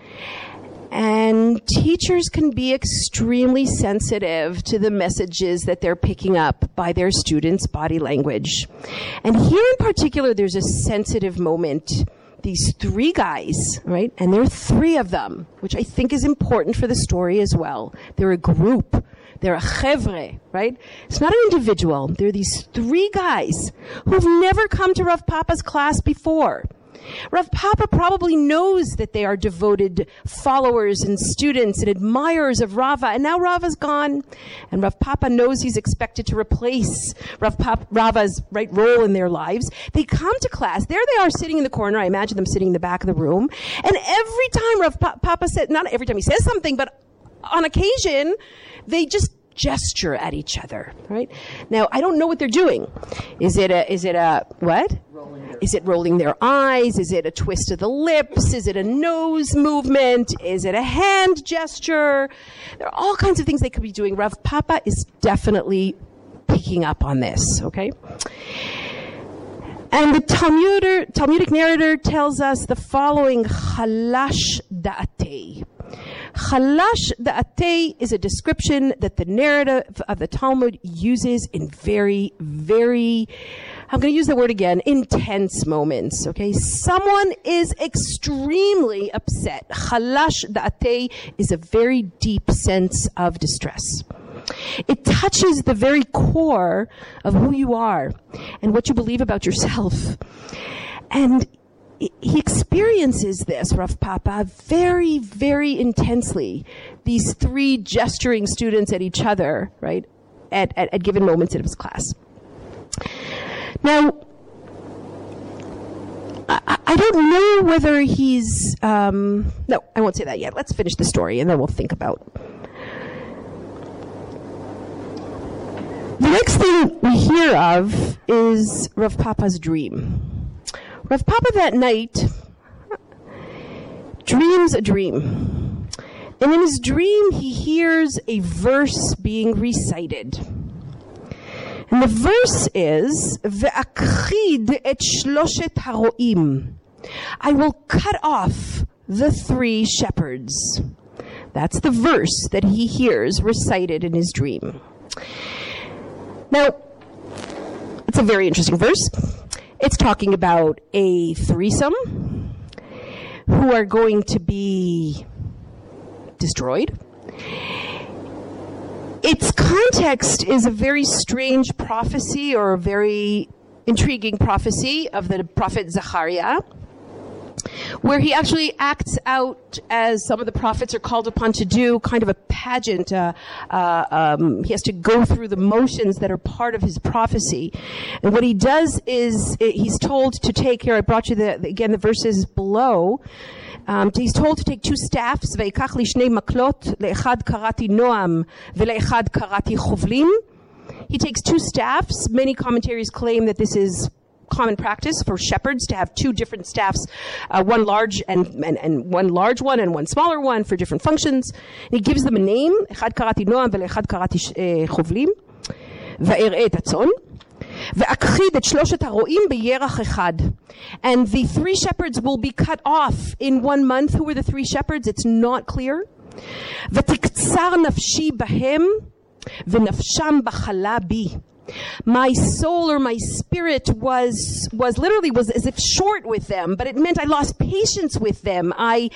And teachers can be extremely sensitive to the messages that they're picking up by their students' body language. And here in particular, there's a sensitive moment. These three guys, right? And there are three of them, which I think is important for the story as well. They're a group. They're a chevre, right? It's not an individual. They're these three guys who've never come to Rav Papa's class before. Rav Papa probably knows that they are devoted followers and students and admirers of Rava, and now Rava's gone, and Rav Papa knows he's expected to replace Rava's right role in their lives. They come to class. There they are sitting in the corner. I imagine them sitting in the back of the room. And every time Rav Papa said, not every time he says something, but on occasion, they just gesture at each other, right? Now, I don't know what they're doing. Is it a what? Is it rolling their eyes? Is it a twist of the lips? Is it a nose movement? Is it a hand gesture? There are all kinds of things they could be doing. Rav Papa is definitely picking up on this, okay? And the Talmudic narrator tells us the following, Chalash da'atei. Chalash da'atei is a description that the narrative of the Talmud uses in very, very, I'm going to use the word again, intense moments, okay? Someone is extremely upset. Chalash da'atei is a very deep sense of distress. It touches the very core of who you are and what you believe about yourself. And he experiences this, Rav Papa, very, very intensely. These three gesturing students at each other, right, at given moments in his class. Now, I don't know whether he's, no, I won't say that yet. Let's finish the story and then we'll think about. The next thing we hear of is Rav Papa's dream. Rav Papa that night dreams a dream. And in his dream, he hears a verse being recited. And the verse is, Ve'akhid et shloshet haroim. I will cut off the three shepherds. That's the verse that he hears recited in his dream. Now, it's a very interesting verse. It's talking about a threesome who are going to be destroyed. Its context is a very strange prophecy, or a very intriguing prophecy of the prophet Zechariah, where he actually acts out, as some of the prophets are called upon to do, kind of a pageant. He has to go through the motions that are part of his prophecy. And what he does is, he's told to take, here I brought you the verses below. He's told to take two staffs, ויקח לי שני מקלות, לאחד קראתי נועם ולאחד קראתי חובלים. He takes two staffs. Many commentaries claim that this is common practice for shepherds to have two different staffs, one large and one large one and one smaller one for different functions. And he gives them a name, אחד קראתי נועם ולאחד קראתי חובלים, ואראה את הצאן. ואכחיד את שלושת הרועים בירח אחד. And the three shepherds will be cut off in 1 month. Who were the three shepherds? It's not clear. ותקצר נפשי בהם, ונפשם בחלה בי. My soul, or my spirit was as if short with them, but it meant I lost patience with them. I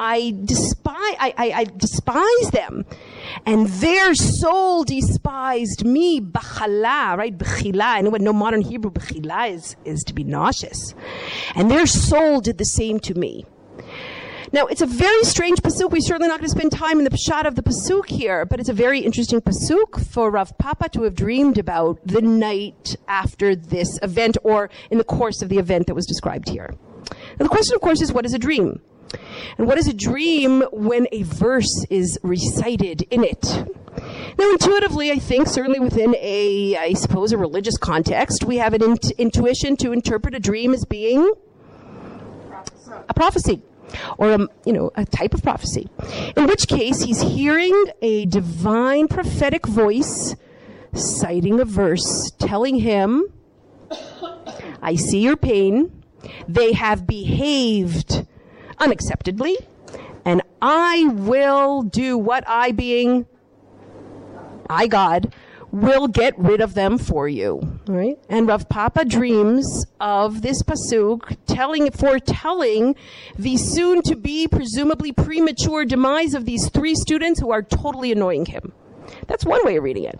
despise them, and their soul despised me. Bachala, right? Bechila. I know what no modern Hebrew bechila is to be nauseous, and their soul did the same to me. Now, it's a very strange pasuk. We're certainly not going to spend time in the pshat of the pasuk here, but it's a very interesting pasuk for Rav Papa to have dreamed about the night after this event, or in the course of the event that was described here. Now, the question, of course, is what is a dream? And what is a dream when a verse is recited in it? Now, intuitively, I think, certainly within a religious context, we have an intuition to interpret a dream as being a prophecy. Or a type of prophecy. In which case, he's hearing a divine prophetic voice citing a verse, telling him, I see your pain, they have behaved unacceptably, and I will do what I, God, will get rid of them for you. Right? And Rav Papa dreams of this pasuk foretelling the soon-to-be, presumably premature demise of these three students who are totally annoying him. That's one way of reading it.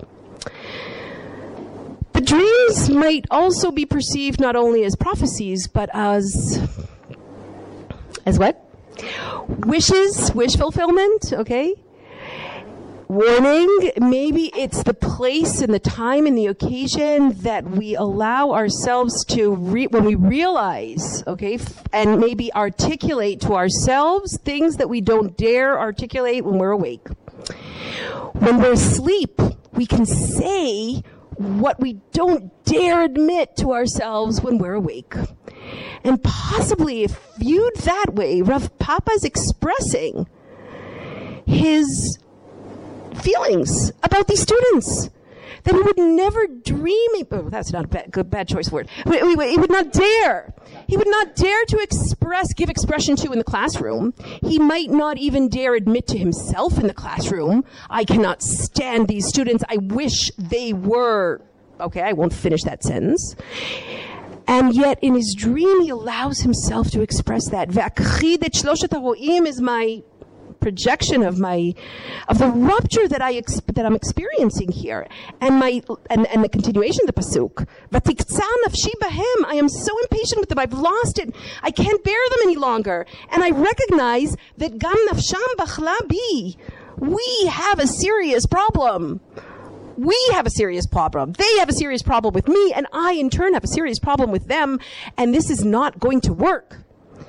The dreams might also be perceived not only as prophecies, but as what? Wish fulfillment, okay? Warning, maybe it's the place and the time and the occasion that we allow ourselves to, when we realize, okay, and maybe articulate to ourselves things that we don't dare articulate when we're awake. When we're asleep, we can say what we don't dare admit to ourselves when we're awake. And possibly, if viewed that way, Rav Papa is expressing his feelings about these students that he would never dream. That's not a bad choice of word. He would not dare. He would not dare to give expression to in the classroom. He might not even dare admit to himself in the classroom, I cannot stand these students. I wish they were. Okay, I won't finish that sentence. And yet, in his dream, he allows himself to express that. Ve'akhid et shloshet haroim is my projection of the rupture that I'm experiencing here, and the continuation of the pasuk. Vatiktzar nafshi bahem. I am so impatient with them. I've lost it. I can't bear them any longer, and I recognize that gam nafsham bachla bi. We have a serious problem. We have a serious problem. They have a serious problem with me, and I, in turn, have a serious problem with them, and this is not going to work.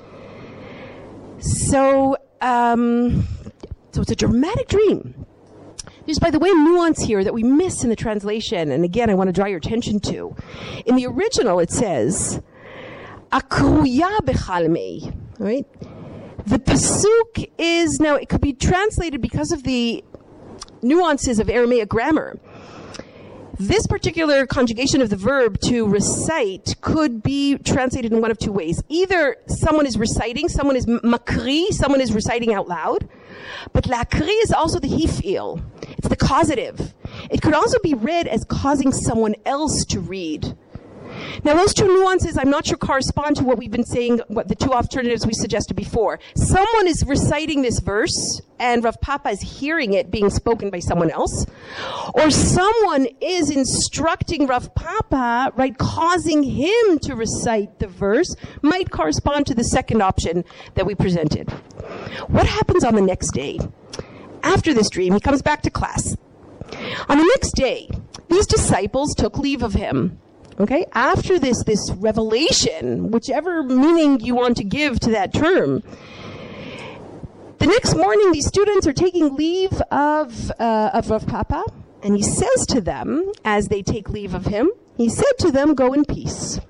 So it's a dramatic dream. There's, by the way, a nuance here that we miss in the translation, and again, I want to draw your attention to. In the original, it says, Akruya bechalmei, right? The pasuk is, now it could be translated because of the nuances of Aramaic grammar. This particular conjugation of the verb to recite could be translated in one of two ways. Either someone is reciting, someone is makri, someone is reciting out loud. But lakri is also the hif'il. It's the causative. It could also be read as causing someone else to read. Now, those two nuances, I'm not sure correspond to what we've been saying, what the two alternatives we suggested before. Someone is reciting this verse, and Rav Papa is hearing it being spoken by someone else. Or someone is instructing Rav Papa, right, causing him to recite the verse, might correspond to the second option that we presented. What happens on the next day? After this dream, he comes back to class. On the next day, these disciples took leave of him. Okay, after this revelation, whichever meaning you want to give to that term, the next morning these students are taking leave of Rav Papa, and he says to them, as they take leave of him, he said to them, "Go in peace."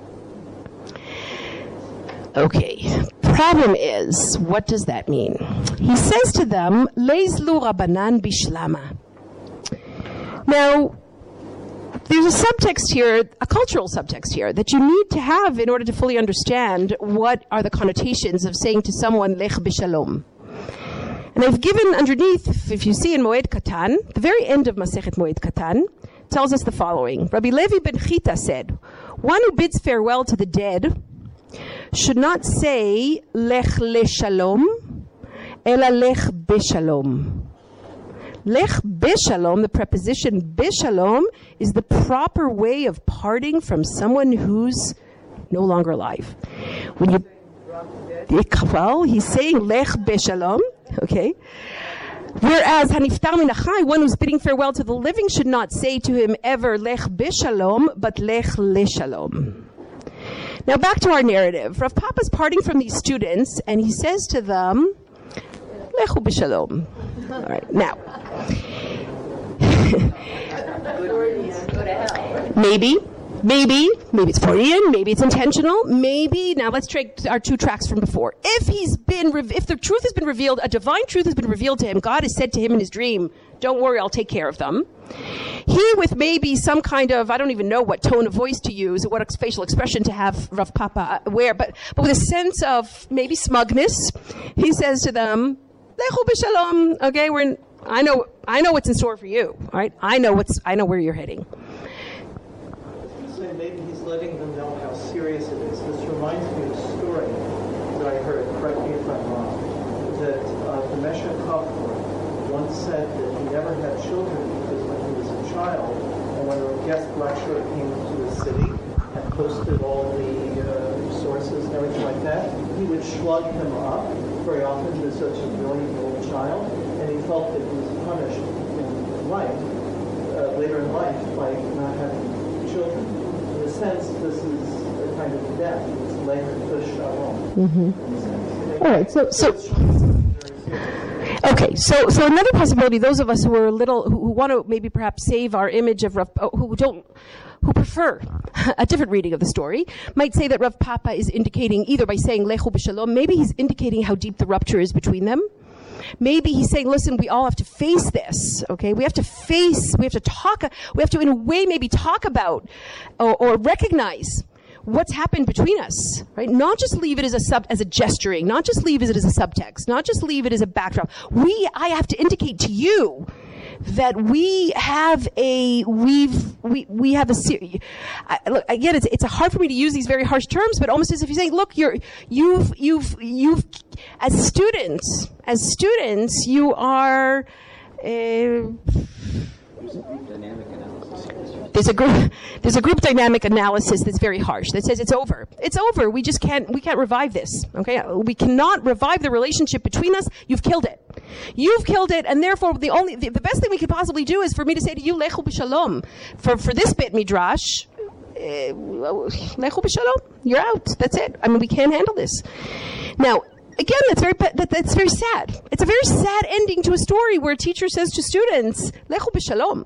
Okay, problem is, what does that mean? He says to them, "Leizlu Rabbanan bishlama." Now, there's a subtext here, a cultural subtext here, that you need to have in order to fully understand what are the connotations of saying to someone, Lech b'shalom. And I've given underneath, if you see in Moed Katan, the very end of Masechet Moed Katan, tells us the following. Rabbi Levi ben Chita said, one who bids farewell to the dead should not say, Lech leshalom, ela lech b'shalom. Lech b'shalom, the preposition b'shalom, is the proper way of parting from someone who's no longer alive. Well, he's saying lech b'shalom, okay? Whereas haniftar min achai, one who's bidding farewell to the living, should not say to him ever lech b'shalom, but lech leshalom. Now back to our narrative. Rav Papa's parting from these students, and he says to them, lechu b'shalom. All right, now. Maybe it's Freudian, maybe it's intentional, maybe, now let's take our two tracks from before. If the truth has been revealed, a divine truth has been revealed to him, God has said to him in his dream, don't worry, I'll take care of them. He, with maybe some kind of, I don't even know what tone of voice to use, what facial expression to have Rav Papa wear, but with a sense of maybe smugness, he says to them, Lechu b'shalom, okay, I know what's in store for you, all right? I know where you're heading. Maybe he's letting them know how serious it is. This reminds me of a story that I heard, correct me if I'm wrong, that the Meshach Kafur once said that he never had children because when he was a child, and when a guest lecturer came to the city and posted all the sources and everything like that, he would shlug him up very often. He was such a brilliant old child, and he felt that he was punished in life, later in life, by not having children. In a sense, this is a kind of death. It's later b'shalom. All right, so another possibility, those of us who are who want to maybe perhaps save our image of Rav, who prefer a different reading of the story, might say that Rav Papa is indicating, either by saying Lechu b'shalom, maybe he's indicating how deep the rupture is between them. Maybe he's saying, listen, we all have to face this, okay? We have to in a way maybe talk about or recognize what's happened between us, right? Not just leave it as a gesturing, not just leave it as a subtext, not just leave it as a backdrop. I have to indicate to you that we have a look, again, it's hard for me to use these very harsh terms, but almost as if you're saying, look, you've as students, you are, there's a group dynamic analysis that's very harsh, that says it's over. It's over. We can't revive this. Okay? We cannot revive the relationship between us. You've killed it. And therefore the best thing we could possibly do is for me to say to you, Lechu b'shalom. For this bit midrash, Lechu b'shalom. You're out. That's it. I mean, we can't handle this. Now, again, that's very sad. It's a very sad ending to a story where a teacher says to students, Lechu b'shalom.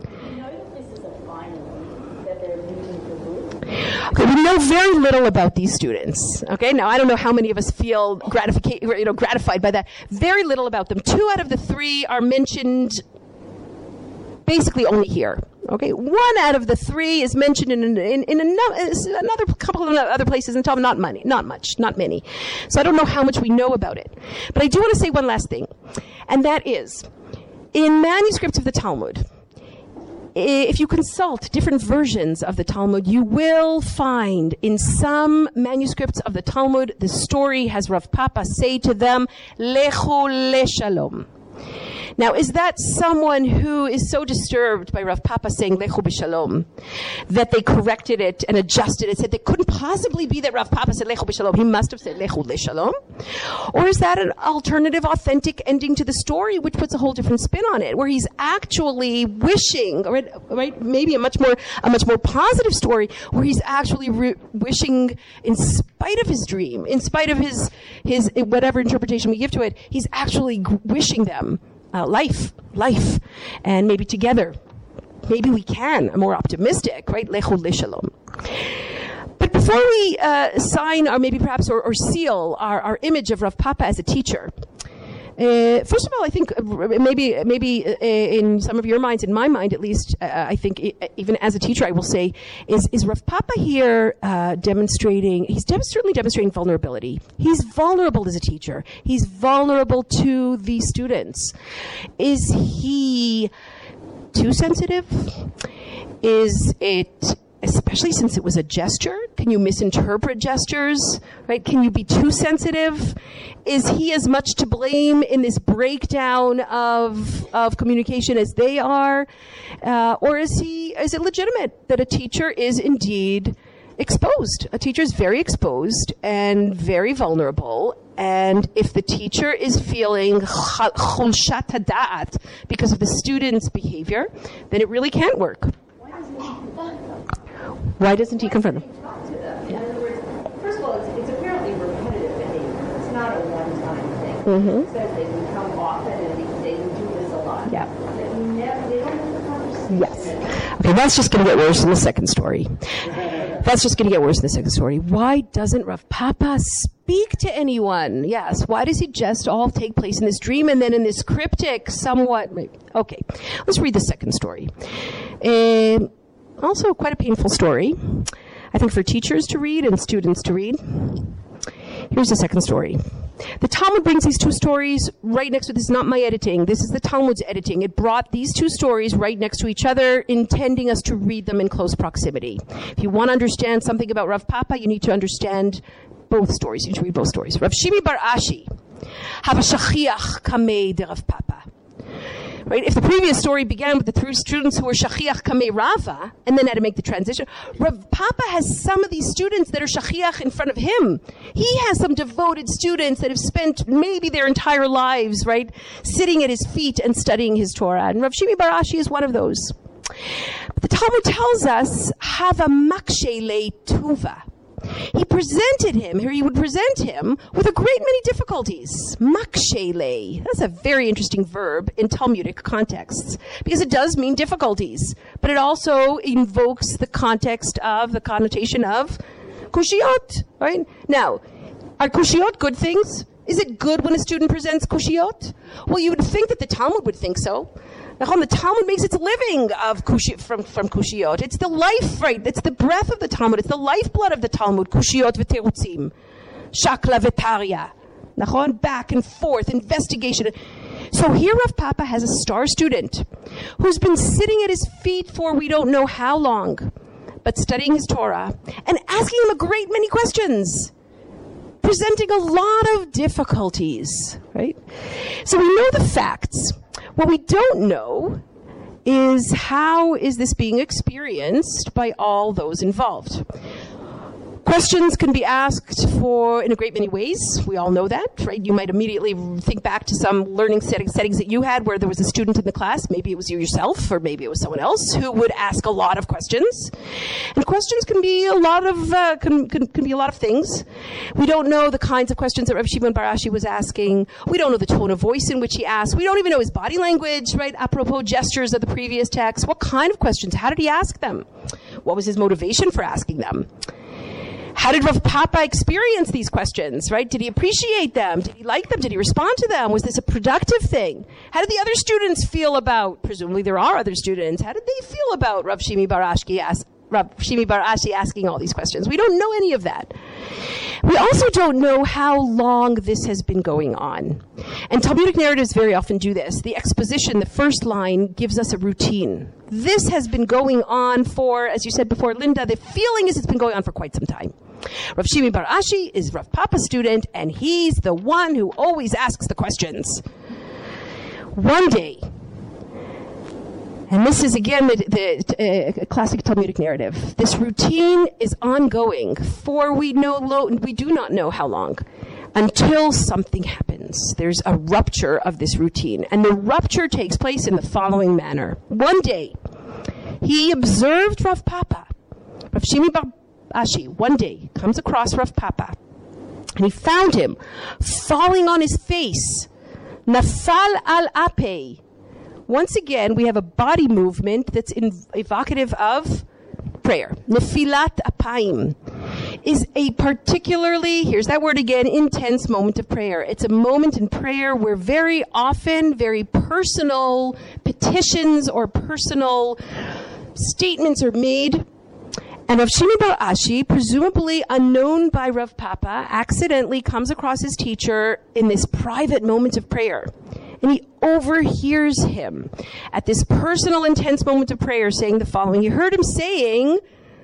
Okay, we know very little about these students. Okay, now I don't know how many of us feel gratified by that. Very little about them. 2 out of the 3 are mentioned basically only here. Okay, 1 out of the 3 is mentioned in another couple of other places in Talmud. Not many. So I don't know how much we know about it. But I do want to say one last thing, and that is, in manuscripts of the Talmud, if you consult different versions of the Talmud, you will find in some manuscripts of the Talmud, the story has Rav Papa say to them, Lechu leshalom. Now, is that someone who is so disturbed by Rav Papa saying Lechu b'shalom that they corrected it and adjusted it, said they couldn't possibly be that Rav Papa said Lechu b'shalom, he must have said Lechu leshalom? Or is that an alternative, authentic ending to the story, which puts a whole different spin on it, where he's actually wishing, right, maybe a much more positive story, where he's actually wishing, in spite of his dream, in spite of his whatever interpretation we give to it, he's actually wishing them life, and maybe together, maybe we can, more optimistic, right? Lechu leshalom. But before we sign, or maybe perhaps, or seal our image of Rav Papa as a teacher, first of all, I think maybe in some of your minds, in my mind at least, I think even as a teacher, I will say, is Rav Papa here demonstrating? He's certainly demonstrating vulnerability. He's vulnerable as a teacher. He's vulnerable to the students. Is he too sensitive? Is it? Especially since it was a gesture? Can you misinterpret gestures? Right? Can you be too sensitive? Is he as much to blame in this breakdown of communication as they are? Or is it legitimate that a teacher is indeed exposed? A teacher is very exposed and very vulnerable. And if the teacher is feeling chulshat hada'at because of the student's behavior, then it really can't work. Why doesn't he confront them? In other words, first of all, it's apparently repetitive behavior. It's not a one-time thing. Mm-hmm. It says they become often and they do this a lot. Yeah. They don't have the conversation. Yes. Okay, that's just going to get worse in the second story. Why doesn't Rav Papa speak to anyone? Yes. Why does it just all take place in this dream and then in this cryptic, somewhat? Okay. Let's read the second story. Also quite a painful story, I think, for teachers to read and students to read. Here's the second story. The Talmud brings these two stories right next to, this is not my editing, this is the Talmud's editing. It brought these two stories right next to each other, intending us to read them in close proximity. If you want to understand something about Rav Papa, you need to understand both stories. You need to read both stories. Rav Shimi bar Ashi, have a shachiach kamei de Rav Papa. Right? If the previous story began with the three students who were Shachiach Kamei Rava, and then had to make the transition, Rav Papa has some of these students that are Shachiach in front of him. He has some devoted students that have spent maybe their entire lives, right, sitting at his feet and studying his Torah. And Rav Shimi bar Ashi is one of those. But the Talmud tells us, Hava makshe le tuva. He would present him with a great many difficulties. Makshele. That's a very interesting verb in Talmudic contexts, because it does mean difficulties, but it also invokes the connotation of kushiyot, right? Now, are kushiyot good things? Is it good when a student presents kushiyot? Well, you would think that the Talmud would think so. The Talmud makes its living from kushiyot. It's the life, right? It's the breath of the Talmud. It's the lifeblood of the Talmud. Kushiyot v'terutzim, shakla v'tarya. Back and forth, investigation. So here Rav Papa has a star student who's been sitting at his feet for we don't know how long, but studying his Torah and asking him a great many questions, presenting a lot of difficulties, right? So we know the facts. What we don't know is how is this being experienced by all those involved. Questions can be asked in a great many ways. We all know that, right? You might immediately think back to some learning settings that you had where there was a student in the class. Maybe it was you yourself, or maybe it was someone else who would ask a lot of questions. And questions can be a lot of can be a lot of things. We don't know the kinds of questions that Rav Shimon bar Ashi was asking. We don't know the tone of voice in which he asked. We don't even know his body language, right? Apropos gestures of the previous text. What kind of questions? How did he ask them? What was his motivation for asking them? How did Rav Papa experience these questions, right? Did he appreciate them? Did he like them? Did he respond to them? Was this a productive thing? How did the other students feel about, presumably there are other students, how did they feel about Rav Shimi bar Ashi Rav Shimi Bar Ashi asking all these questions. We don't know any of that. We also don't know how long this has been going on. And Talmudic narratives very often do this. The exposition, the first line, gives us a routine. This has been going on for, as you said before, Linda, the feeling is it's been going on for quite some time. Rav Shimi Bar Ashi is Rav Papa's student, and he's the one who always asks the questions. One day, and this is again the classic Talmudic narrative, this routine is ongoing for we do not know how long, until something happens. There's a rupture of this routine, and the rupture takes place in the following manner. One day, he observed Rav Papa. Rav Shimi Bar Ashi, one day, comes across Rav Papa, and he found him falling on his face. Nafal al ape. Once again, we have a body movement that's evocative of prayer. Nefilat apayim is a particularly, here's that word again, intense moment of prayer. It's a moment in prayer where very often, very personal petitions or personal statements are made. And Rav Shimi Bar Ashi, presumably unknown by Rav Papa, accidentally comes across his teacher in this private moment of prayer. And he overhears him at this personal, intense moment of prayer saying the following. He heard him saying,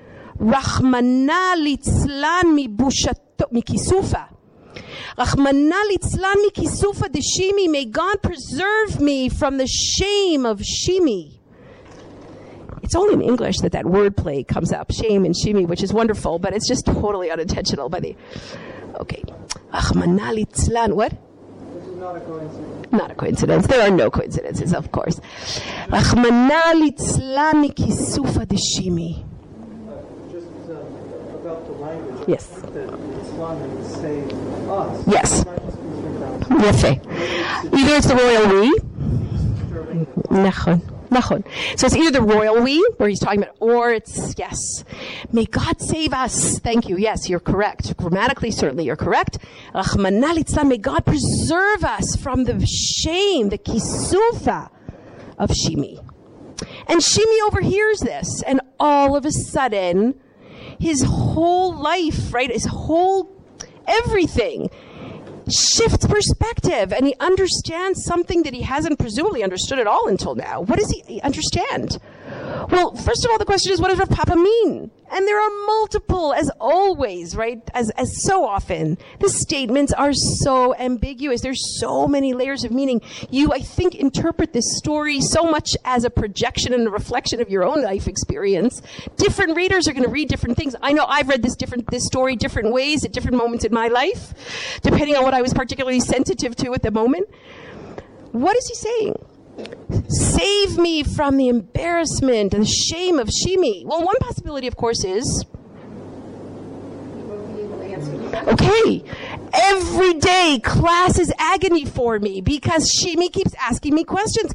Rachmana litzlan mikisufa. Rachmana litzlan mikisufa de Shimi. May God preserve me from the shame of Shimi. It's only in English that wordplay comes up, shame and shimi, which is wonderful, but it's just totally unintentional. Okay. Rachmana litzlan, what? This is not a coincidence. Not a coincidence. There are no coincidences, of course. Rachmana litzlan mikisufa de Shimi. Just about the language. Yes. I think that Islam means save us. Yes. Yefe. Either it's the royal we. Nachon. So it's either the royal we, where he's talking about, or it's, yes, may God save us. Thank you. Yes, you're correct. Grammatically, certainly you're correct. Rachmana litzlan, may God preserve us from the shame, the kisufa of Shimi. And Shimi overhears this, and all of a sudden, his whole life, right, his whole everything shifts perspective, and he understands something that he hasn't presumably understood at all until now. What does he understand? Well, first of all, the question is, what does Rav Papa mean? And there are multiple, as always, right? As so often, the statements are so ambiguous. There's so many layers of meaning. You, I think, interpret this story so much as a projection and a reflection of your own life experience. Different readers are going to read different things. I know I've read this story different ways at different moments in my life, depending on what I was particularly sensitive to at the moment. What is he saying? Save me from the embarrassment and the shame of Shimi. Well, one possibility, of course, is, okay, every day class is agony for me because Shimi keeps asking me questions,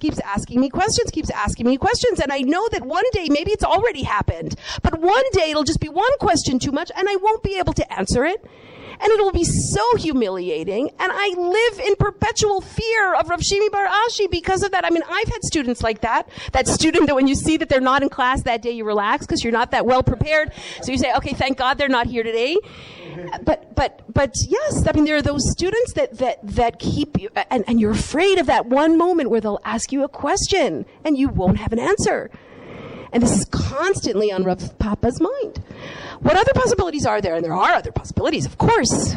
and I know that one day, maybe it's already happened, but one day it'll just be one question too much and I won't be able to answer it. And it will be so humiliating, and I live in perpetual fear of Rav Shimi Bar Ashi because of that. I mean, I've had students like that. That student that when you see that they're not in class that day, you relax because you're not that well prepared. So you say, okay, thank God they're not here today. But yes, I mean, there are those students that keep you, and you're afraid of that one moment where they'll ask you a question and you won't have an answer. And this is constantly on Rav Papa's mind. What other possibilities are there? And there are other possibilities, of course.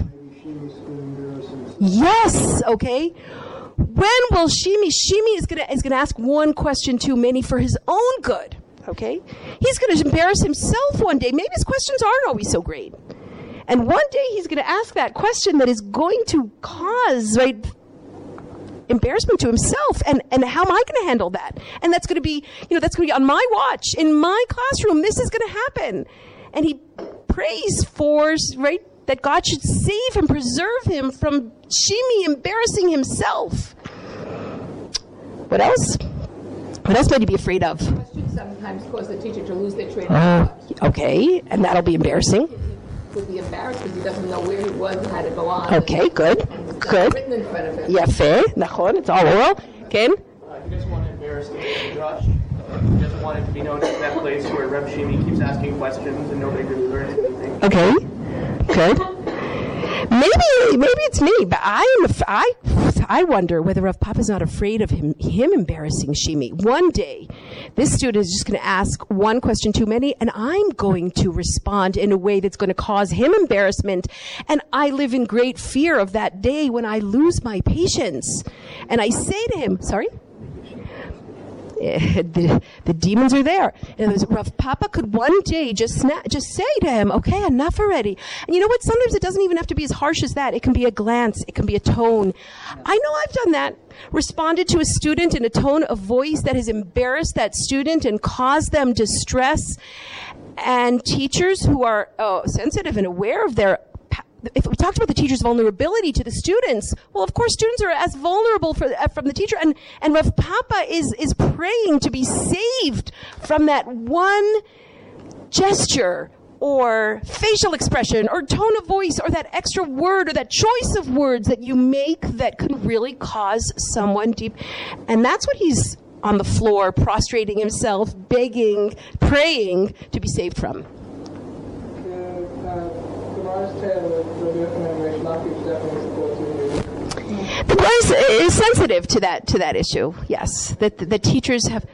Yes, okay. When will Shimi is going to ask one question too many for his own good, okay? He's going to embarrass himself one day. Maybe his questions aren't always so great. And one day he's going to ask that question that is going to cause, right, embarrassment to himself, and how am I going to handle that? And that's going to be, that's going to be on my watch in my classroom. This is going to happen. And he prays for, right, that God should save and preserve him from Shimi embarrassing himself. What else? What else might he be afraid of? Questions sometimes cause the teacher to lose their train of thought. Okay, and that'll be embarrassing. He will be embarrassed because he doesn't know where he was and how to go on. Okay, good. Written in front of him. Yeah, fair. Nachon, it's all oral. Ken? He doesn't want to embarrass the Midrash. He doesn't want want it to be known as that place where Reb Shimi keeps asking questions and nobody really learns anything. Okay, good. Maybe it's me, but I wonder whether Rav Papa's not afraid of him embarrassing Shimi. One day, this student is just going to ask one question too many, and I'm going to respond in a way that's going to cause him embarrassment. And I live in great fear of that day when I lose my patience. And I say to him, sorry? The demons are there. And Rav Papa could one day just say to him, okay, enough already. And you know what? Sometimes it doesn't even have to be as harsh as that. It can be a glance. It can be a tone. I know I've done that. Responded to a student in a tone of voice that has embarrassed that student and caused them distress. And teachers who are sensitive and aware of their if we talked about the teacher's vulnerability to the students, well, of course, students are as vulnerable from the teacher. And Rav Papa is praying to be saved from that one gesture or facial expression or tone of voice or that extra word or that choice of words that you make that could really cause someone deep. And that's what he's on the floor, prostrating himself, begging, praying to be saved from. The Gemara is sensitive to that issue. Yes, that the teachers have.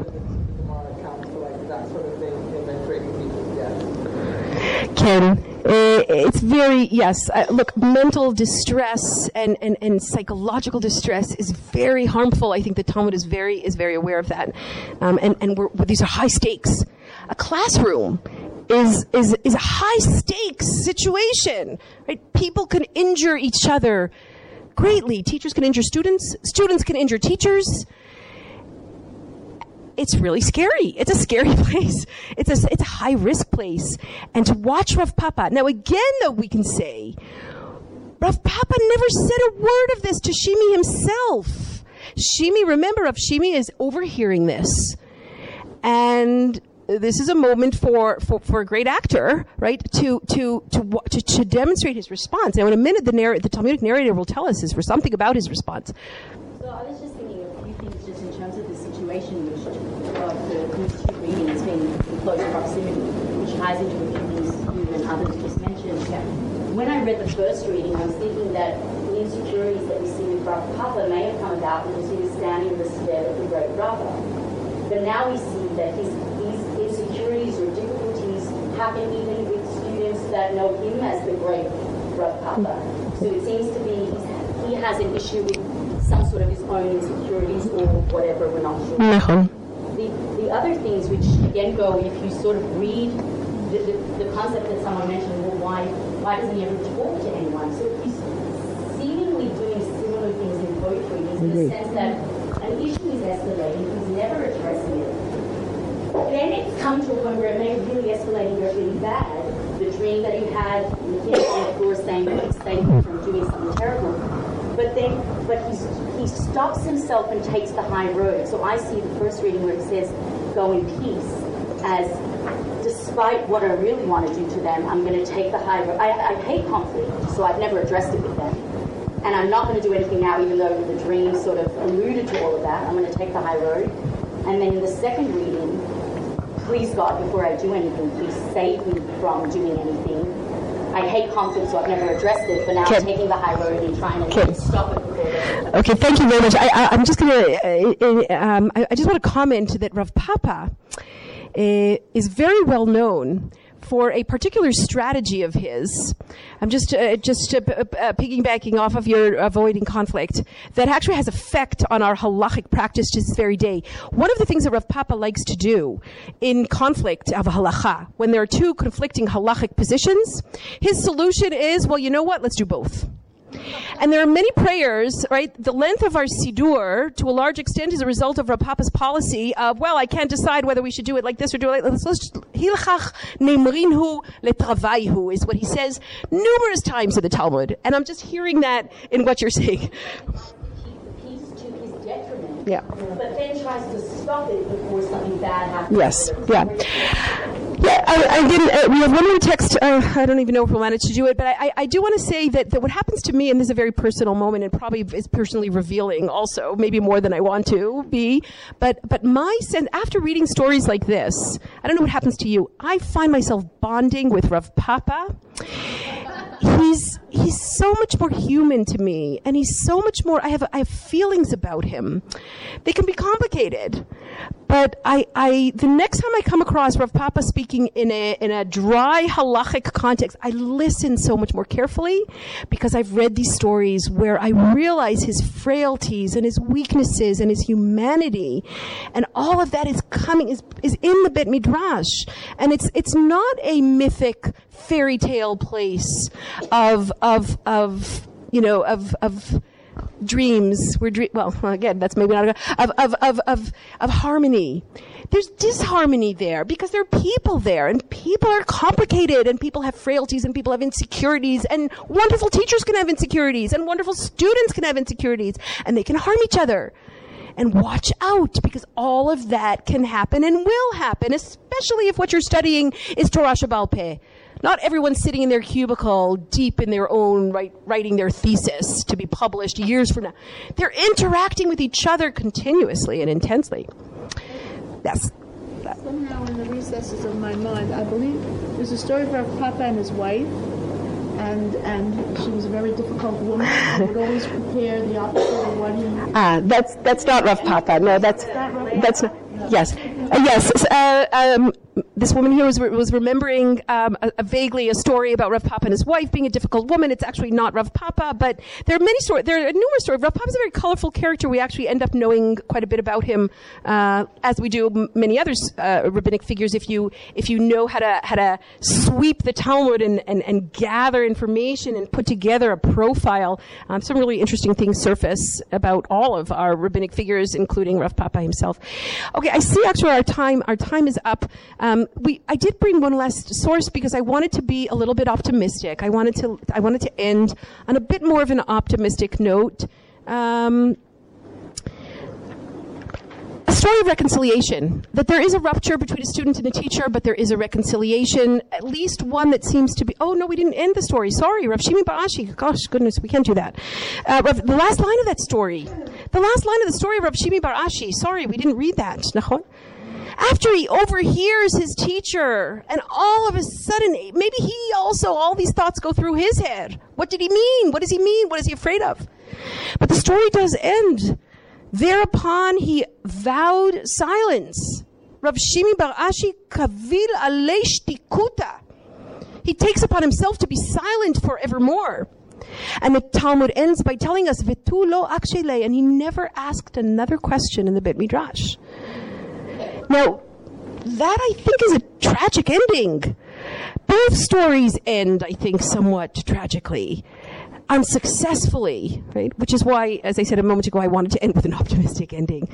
Ken, it's very yes. Look, mental distress and psychological distress is very harmful. I think the Talmud is very aware of that, and these are high stakes. A classroom is a high stakes situation, right? People can injure each other greatly. Teachers can injure students. Students can injure teachers. It's really scary. It's a scary place. It's a high risk place. And to watch Rav Papa, now again though we can say, Rav Papa never said a word of this to Shimi himself. Remember, Rav Shimi is overhearing this. And this is a moment for a great actor, right? To demonstrate his response. Now, in a minute, the Talmudic narrator will tell us something about his response. So I was just thinking of a few things just in terms of the situation, which these two readings being in close proximity, which ties into a few things you and others just mentioned. Yeah. When I read the first reading, I was thinking that the insecurities that we see with Rav Papa may have come about because he was standing in the stead of the great Rabbah. But now we see that these insecurities or difficulties happen even with students that know him as the great Rav Papa. So it seems to be he has an issue with some sort of his own insecurities or whatever, we're not sure. The other things which again go, if you sort of read the concept that someone mentioned, well, why doesn't he ever talk to anyone? So he's seemingly doing similar things in both readings in the sense that an issue is escalating, he's never addressing it. Then it's come to a point where it may really escalate and get really bad. The dream that he had, the kid on the floor saying that he's safe from doing something terrible. But he stops himself and takes the high road. So I see the first reading where it says, go in peace, as despite what I really want to do to them, I'm going to take the high road. I hate conflict, so I've never addressed it with them. And I'm not going to do anything now, even though the dream sort of alluded to all of that. I'm going to take the high road. And then in the second reading, please God, before I do anything, please save me from doing anything. I hate conflict, so I've never addressed it, but now I'm taking the high road and trying to stop it before it. Okay, thank you very much. I'm just going to, I just want to comment that Rav Papa is very well known for a particular strategy of his. I'm just piggybacking off of your avoiding conflict that actually has effect on our halachic practice to this very day. One of the things that Rav Papa likes to do in conflict of halacha, when there are two conflicting halachic positions, his solution is, well, you know what? Let's do both. And there are many prayers, right? The length of our Siddur, to a large extent, is a result of Rav Papa's policy of, well, I can't decide whether we should do it like this or do it like this. Hilchach neimrinhu letravaihu is what he says numerous times in the Talmud. And I'm just hearing that in what you're saying. Keep the peace to his detriment. Yeah. But then tries to stop it before something bad happens. Yes. Yeah. Yeah, I didn't. We have one more text. I don't even know if we'll manage to do it, but I do want to say that what happens to me, and this is a very personal moment, and probably is personally revealing also, maybe more than I want to be. But my sense after reading stories like this, I don't know what happens to you. I find myself bonding with Rav Papa. He's so much more human to me, and he's so much more. I have feelings about him. They can be complicated, but the next time I come across Rav Papa speaking in a dry halachic context, I listen so much more carefully because I've read these stories where I realize his frailties and his weaknesses and his humanity, and all of that is in the Bet Midrash, and it's not a mythic fairy tale place of dreams. Again, that's maybe not of harmony. There's disharmony there because there are people there, and people are complicated, and people have frailties, and people have insecurities, and wonderful teachers can have insecurities, and wonderful students can have insecurities, and they can harm each other. And watch out, because all of that can happen and will happen, especially if what you're studying is Torah Sheba'al Peh. Not everyone's sitting in their cubicle, deep in their own, writing their thesis to be published years from now. They're interacting with each other continuously and intensely. Yes. Somehow in the recesses of my mind, I believe there's a story of Rav Papa and his wife, and she was a very difficult woman. She would always prepare the opposite of what he... That's not Rav Papa. No, that's not... Yes. Yes. This woman here was remembering vaguely a story about Rav Papa and his wife being a difficult woman. It's actually not Rav Papa, but there are many stories. There are numerous stories. Rav Papa is a very colorful character. We actually end up knowing quite a bit about him, as we do many other rabbinic figures. If you know how to sweep the Talmud and gather information and put together a profile, some really interesting things surface about all of our rabbinic figures, including Rav Papa himself. Okay, I see actually our time is up. I did bring one last source because I wanted to be a little bit optimistic. I wanted to end on a bit more of an optimistic note. A story of reconciliation. That there is a rupture between a student and a teacher, but there is a reconciliation. At least one that seems to be. Oh no, we didn't end the story. Sorry, Rav Shimi Bar Ashi. Gosh, goodness, we can't do that. The last line of that story. The last line of the story of Rav Shimi Bar Ashi. Sorry, we didn't read that. After he overhears his teacher, and all of a sudden, maybe he also, all these thoughts go through his head. What did he mean? What does he mean? What is he afraid of? But the story does end. Thereupon he vowed silence. Rav Shimi Bar Ashi kavil alei shtikuta. He takes upon himself to be silent forevermore. And the Talmud ends by telling us, Vetu lo akshelei, and he never asked another question in the Bet Midrash. Now, that I think is a tragic ending. Both stories end, I think, somewhat tragically, unsuccessfully, right? Which is why, as I said a moment ago, I wanted to end with an optimistic ending.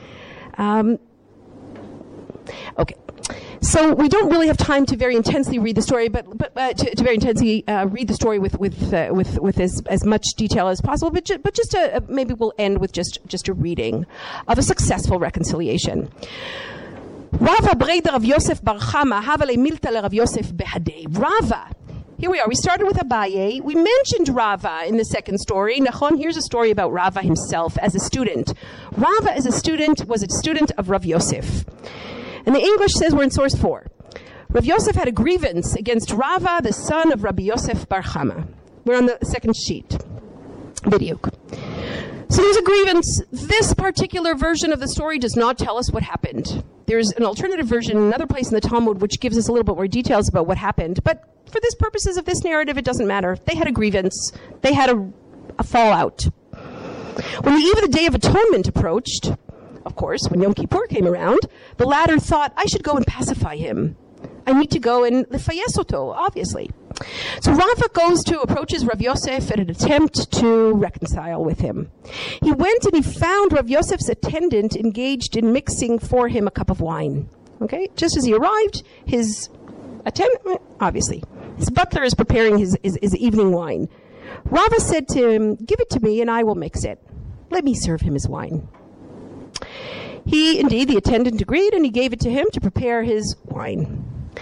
Okay. So we don't really have time to very intensely read the story, but to very intensely read the story with as much detail as possible. But just maybe we'll end with just a reading of a successful reconciliation. Rava Breda Rav Yosef Bar Chama Havale Milta Rav Yosef Behadei. Rava. Here we are. We started with Abaye. We mentioned Rava in the second story. Nachon, here's a story about Rava himself as a student. Rava as a student was a student of Rav Yosef. And the English says we're in source 4. Rav Yosef had a grievance against Rava, the son of Rabbi Yosef Bar Chama. We're on the second sheet. B'diuk. So there's a grievance. This particular version of the story does not tell us what happened. There's an alternative version in another place in the Talmud which gives us a little bit more details about what happened. But for the purposes of this narrative, it doesn't matter. They had a grievance. They had a fallout. When the eve of the Day of Atonement approached, of course, when Yom Kippur came around, the latter thought, I should go and pacify him. I need to go and lefayes oto, obviously. So Rava approaches Rav Yosef in an attempt to reconcile with him. He went and he found Rav Yosef's attendant engaged in mixing for him a cup of wine. Okay? Just as he arrived, his attendant, obviously, his butler is preparing his evening wine. Rava said to him, give it to me and I will mix it. Let me serve him his wine. The attendant agreed and he gave it to him to prepare his wine.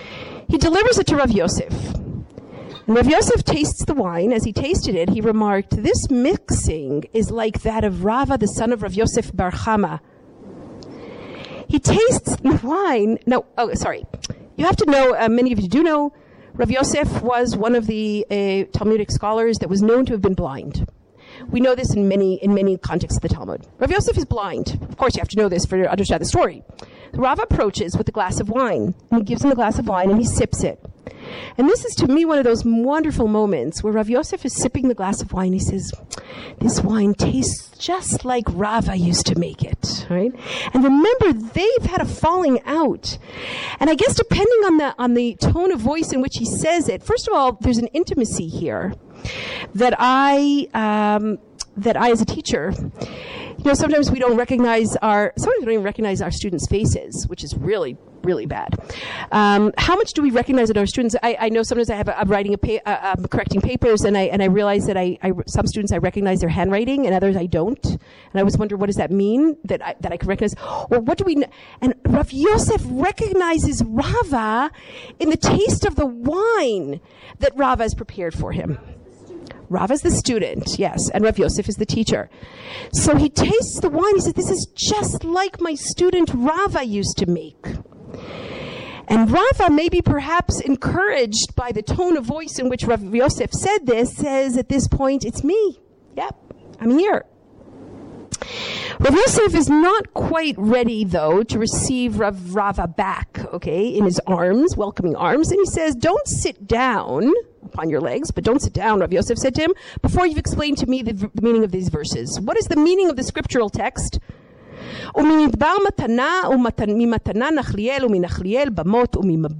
He delivers it to Rav Yosef. And Rav Yosef tastes the wine. As he tasted it, he remarked, "This mixing is like that of Rava, the son of Rav Yosef bar Chama." He tastes the wine. You have to know, many of you do know, Rav Yosef was one of the Talmudic scholars that was known to have been blind. We know this in many contexts of the Talmud. Rav Yosef is blind. Of course, you have to know this to understand the story. Rav approaches with a glass of wine, and he gives him the glass of wine, and he sips it. And this is, to me, one of those wonderful moments where Rav Yosef is sipping the glass of wine. He says, "This wine tastes just like Rava used to make it," right? And remember, they've had a falling out. And I guess depending on the tone of voice in which he says it, first of all, there's an intimacy here that I as a teacher, sometimes we don't recognize sometimes we don't even recognize our students' faces, which is really, really bad. How much do we recognize our students? I know sometimes I'm writing I'm correcting papers, and I realize that some students I recognize their handwriting, and others I don't. And I always wonder, what does that mean that I can recognize? Or what do we? And Rav Yosef recognizes Rava in the taste of the wine that Rava has prepared for him. Rava's the student, yes, and Rav Yosef is the teacher. So he tastes the wine. He says, "This is just like my student Rava used to make." And Rava, maybe perhaps encouraged by the tone of voice in which Rav Yosef said this, says at this point, "It's me. Yep, I'm here." Rav Yosef is not quite ready, though, to receive Rava back, in his arms, welcoming arms. And he says, "Don't sit down upon your legs, but don't sit down," Rav Yosef said to him, "before you've explained to me the meaning of these verses." What is the meaning of the scriptural text? "Umimidbar matana u'mimatana nachliel u'minachliel bamot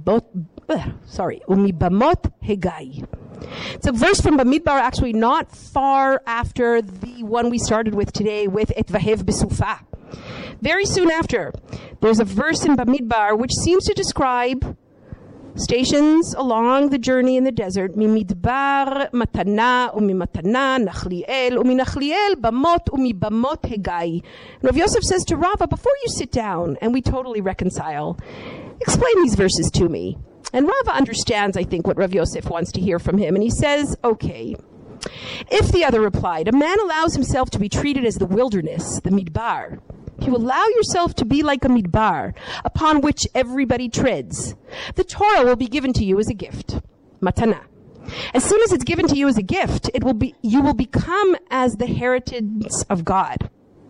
umibamot hegai." It's a verse from Bamidbar, actually not far after the one we started with today with Et Vahev Besufa. Very soon after, there's a verse in Bamidbar which seems to describe stations along the journey in the desert. Mimidbar matana u'mimatana nachliel u'minachliel bamot u'mibamot hegai. Rav Yosef says to Rava, "Before you sit down and we totally reconcile, explain these verses to me." And Rava understands, I think, what Rav Yosef wants to hear from him. And he says, "Okay." If the other replied, "A man allows himself to be treated as the wilderness, the midbar. If you allow yourself to be like a midbar, upon which everybody treads, the Torah will be given to you as a gift, matana. As soon as it's given to you as a gift, you will become as the heritage of God.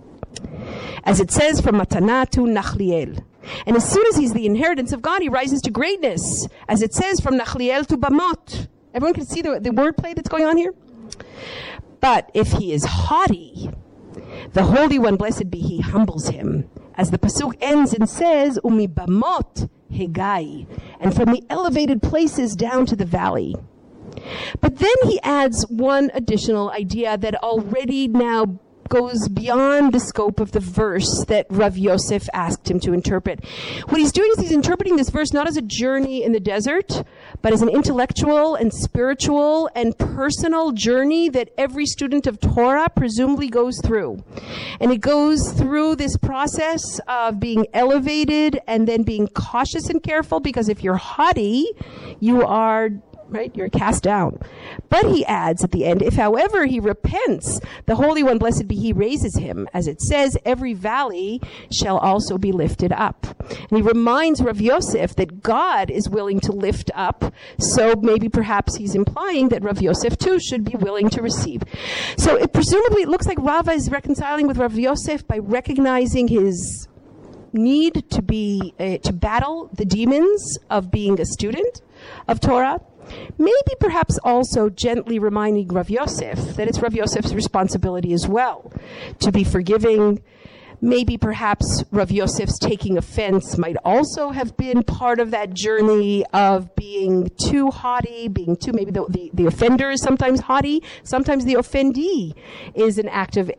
As it says from matana to nachliel. And as soon as he's the inheritance of God, he rises to greatness, as it says from nachliel to bamot." Everyone can see the wordplay that's going on here? "But if he is haughty, the Holy One, blessed be He, humbles him. As the pasuk ends and says, Umi bamot hegai, and from the elevated places down to the valley." But then he adds one additional idea that already now goes beyond the scope of the verse that Rav Yosef asked him to interpret. What he's doing is he's interpreting this verse not as a journey in the desert, but as an intellectual and spiritual and personal journey that every student of Torah presumably goes through. And it goes through this process of being elevated and then being cautious and careful, because if you're haughty, you are you're cast down. But he adds at the end, if however he repents, the Holy One, blessed be He, raises him. As it says, every valley shall also be lifted up. And he reminds Rav Yosef that God is willing to lift up. So maybe perhaps he's implying that Rav Yosef too should be willing to receive. So presumably it looks like Rava is reconciling with Rav Yosef by recognizing his need to battle the demons of being a student of Torah. Maybe perhaps also gently reminding Rav Yosef that it's Rav Yosef's responsibility as well to be forgiving. Maybe perhaps Rav Yosef's taking offense might also have been part of that journey of being too haughty, maybe the offender is sometimes haughty, sometimes the offendee is an act of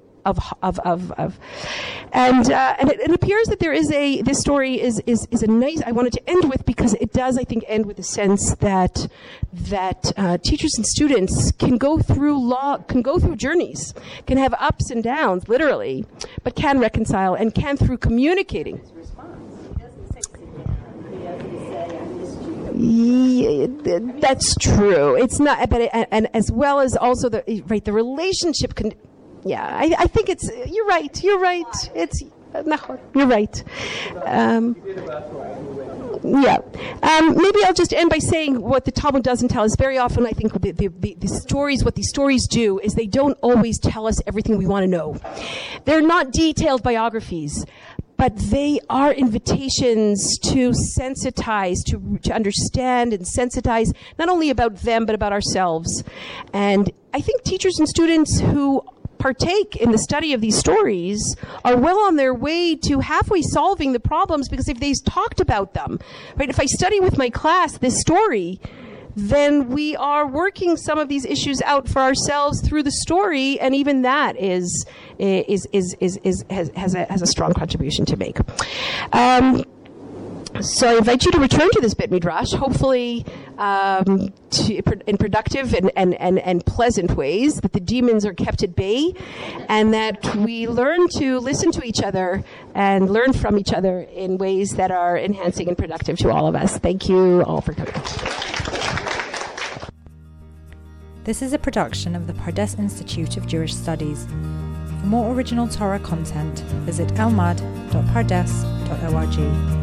and it appears that there is this story is a nice, I wanted to end with, because it does, I think, end with a sense that teachers and students can go through journeys, can have ups and downs, literally, but can reconcile and can, through communicating. That's true. It's not, but and as well as also the relationship can. Yeah, I think it's. You're right. It's. You're right. Maybe I'll just end by saying what the Talmud doesn't tell us. Very often, I think the stories, what these stories do is they don't always tell us everything we want to know. They're not detailed biographies, but they are invitations to sensitize, to understand and sensitize not only about them, but about ourselves. And I think teachers and students who partake in the study of these stories are well on their way to halfway solving the problems, because if they talked about them, right? If I study with my class this story, then we are working some of these issues out for ourselves through the story, and even that has a strong contribution to make. So I invite you to return to this Beit Midrash, hopefully in productive and pleasant ways, that the demons are kept at bay, and that we learn to listen to each other and learn from each other in ways that are enhancing and productive to all of us. Thank you all for coming. This is a production of the Pardes Institute of Jewish Studies. For more original Torah content, visit elmad.pardes.org.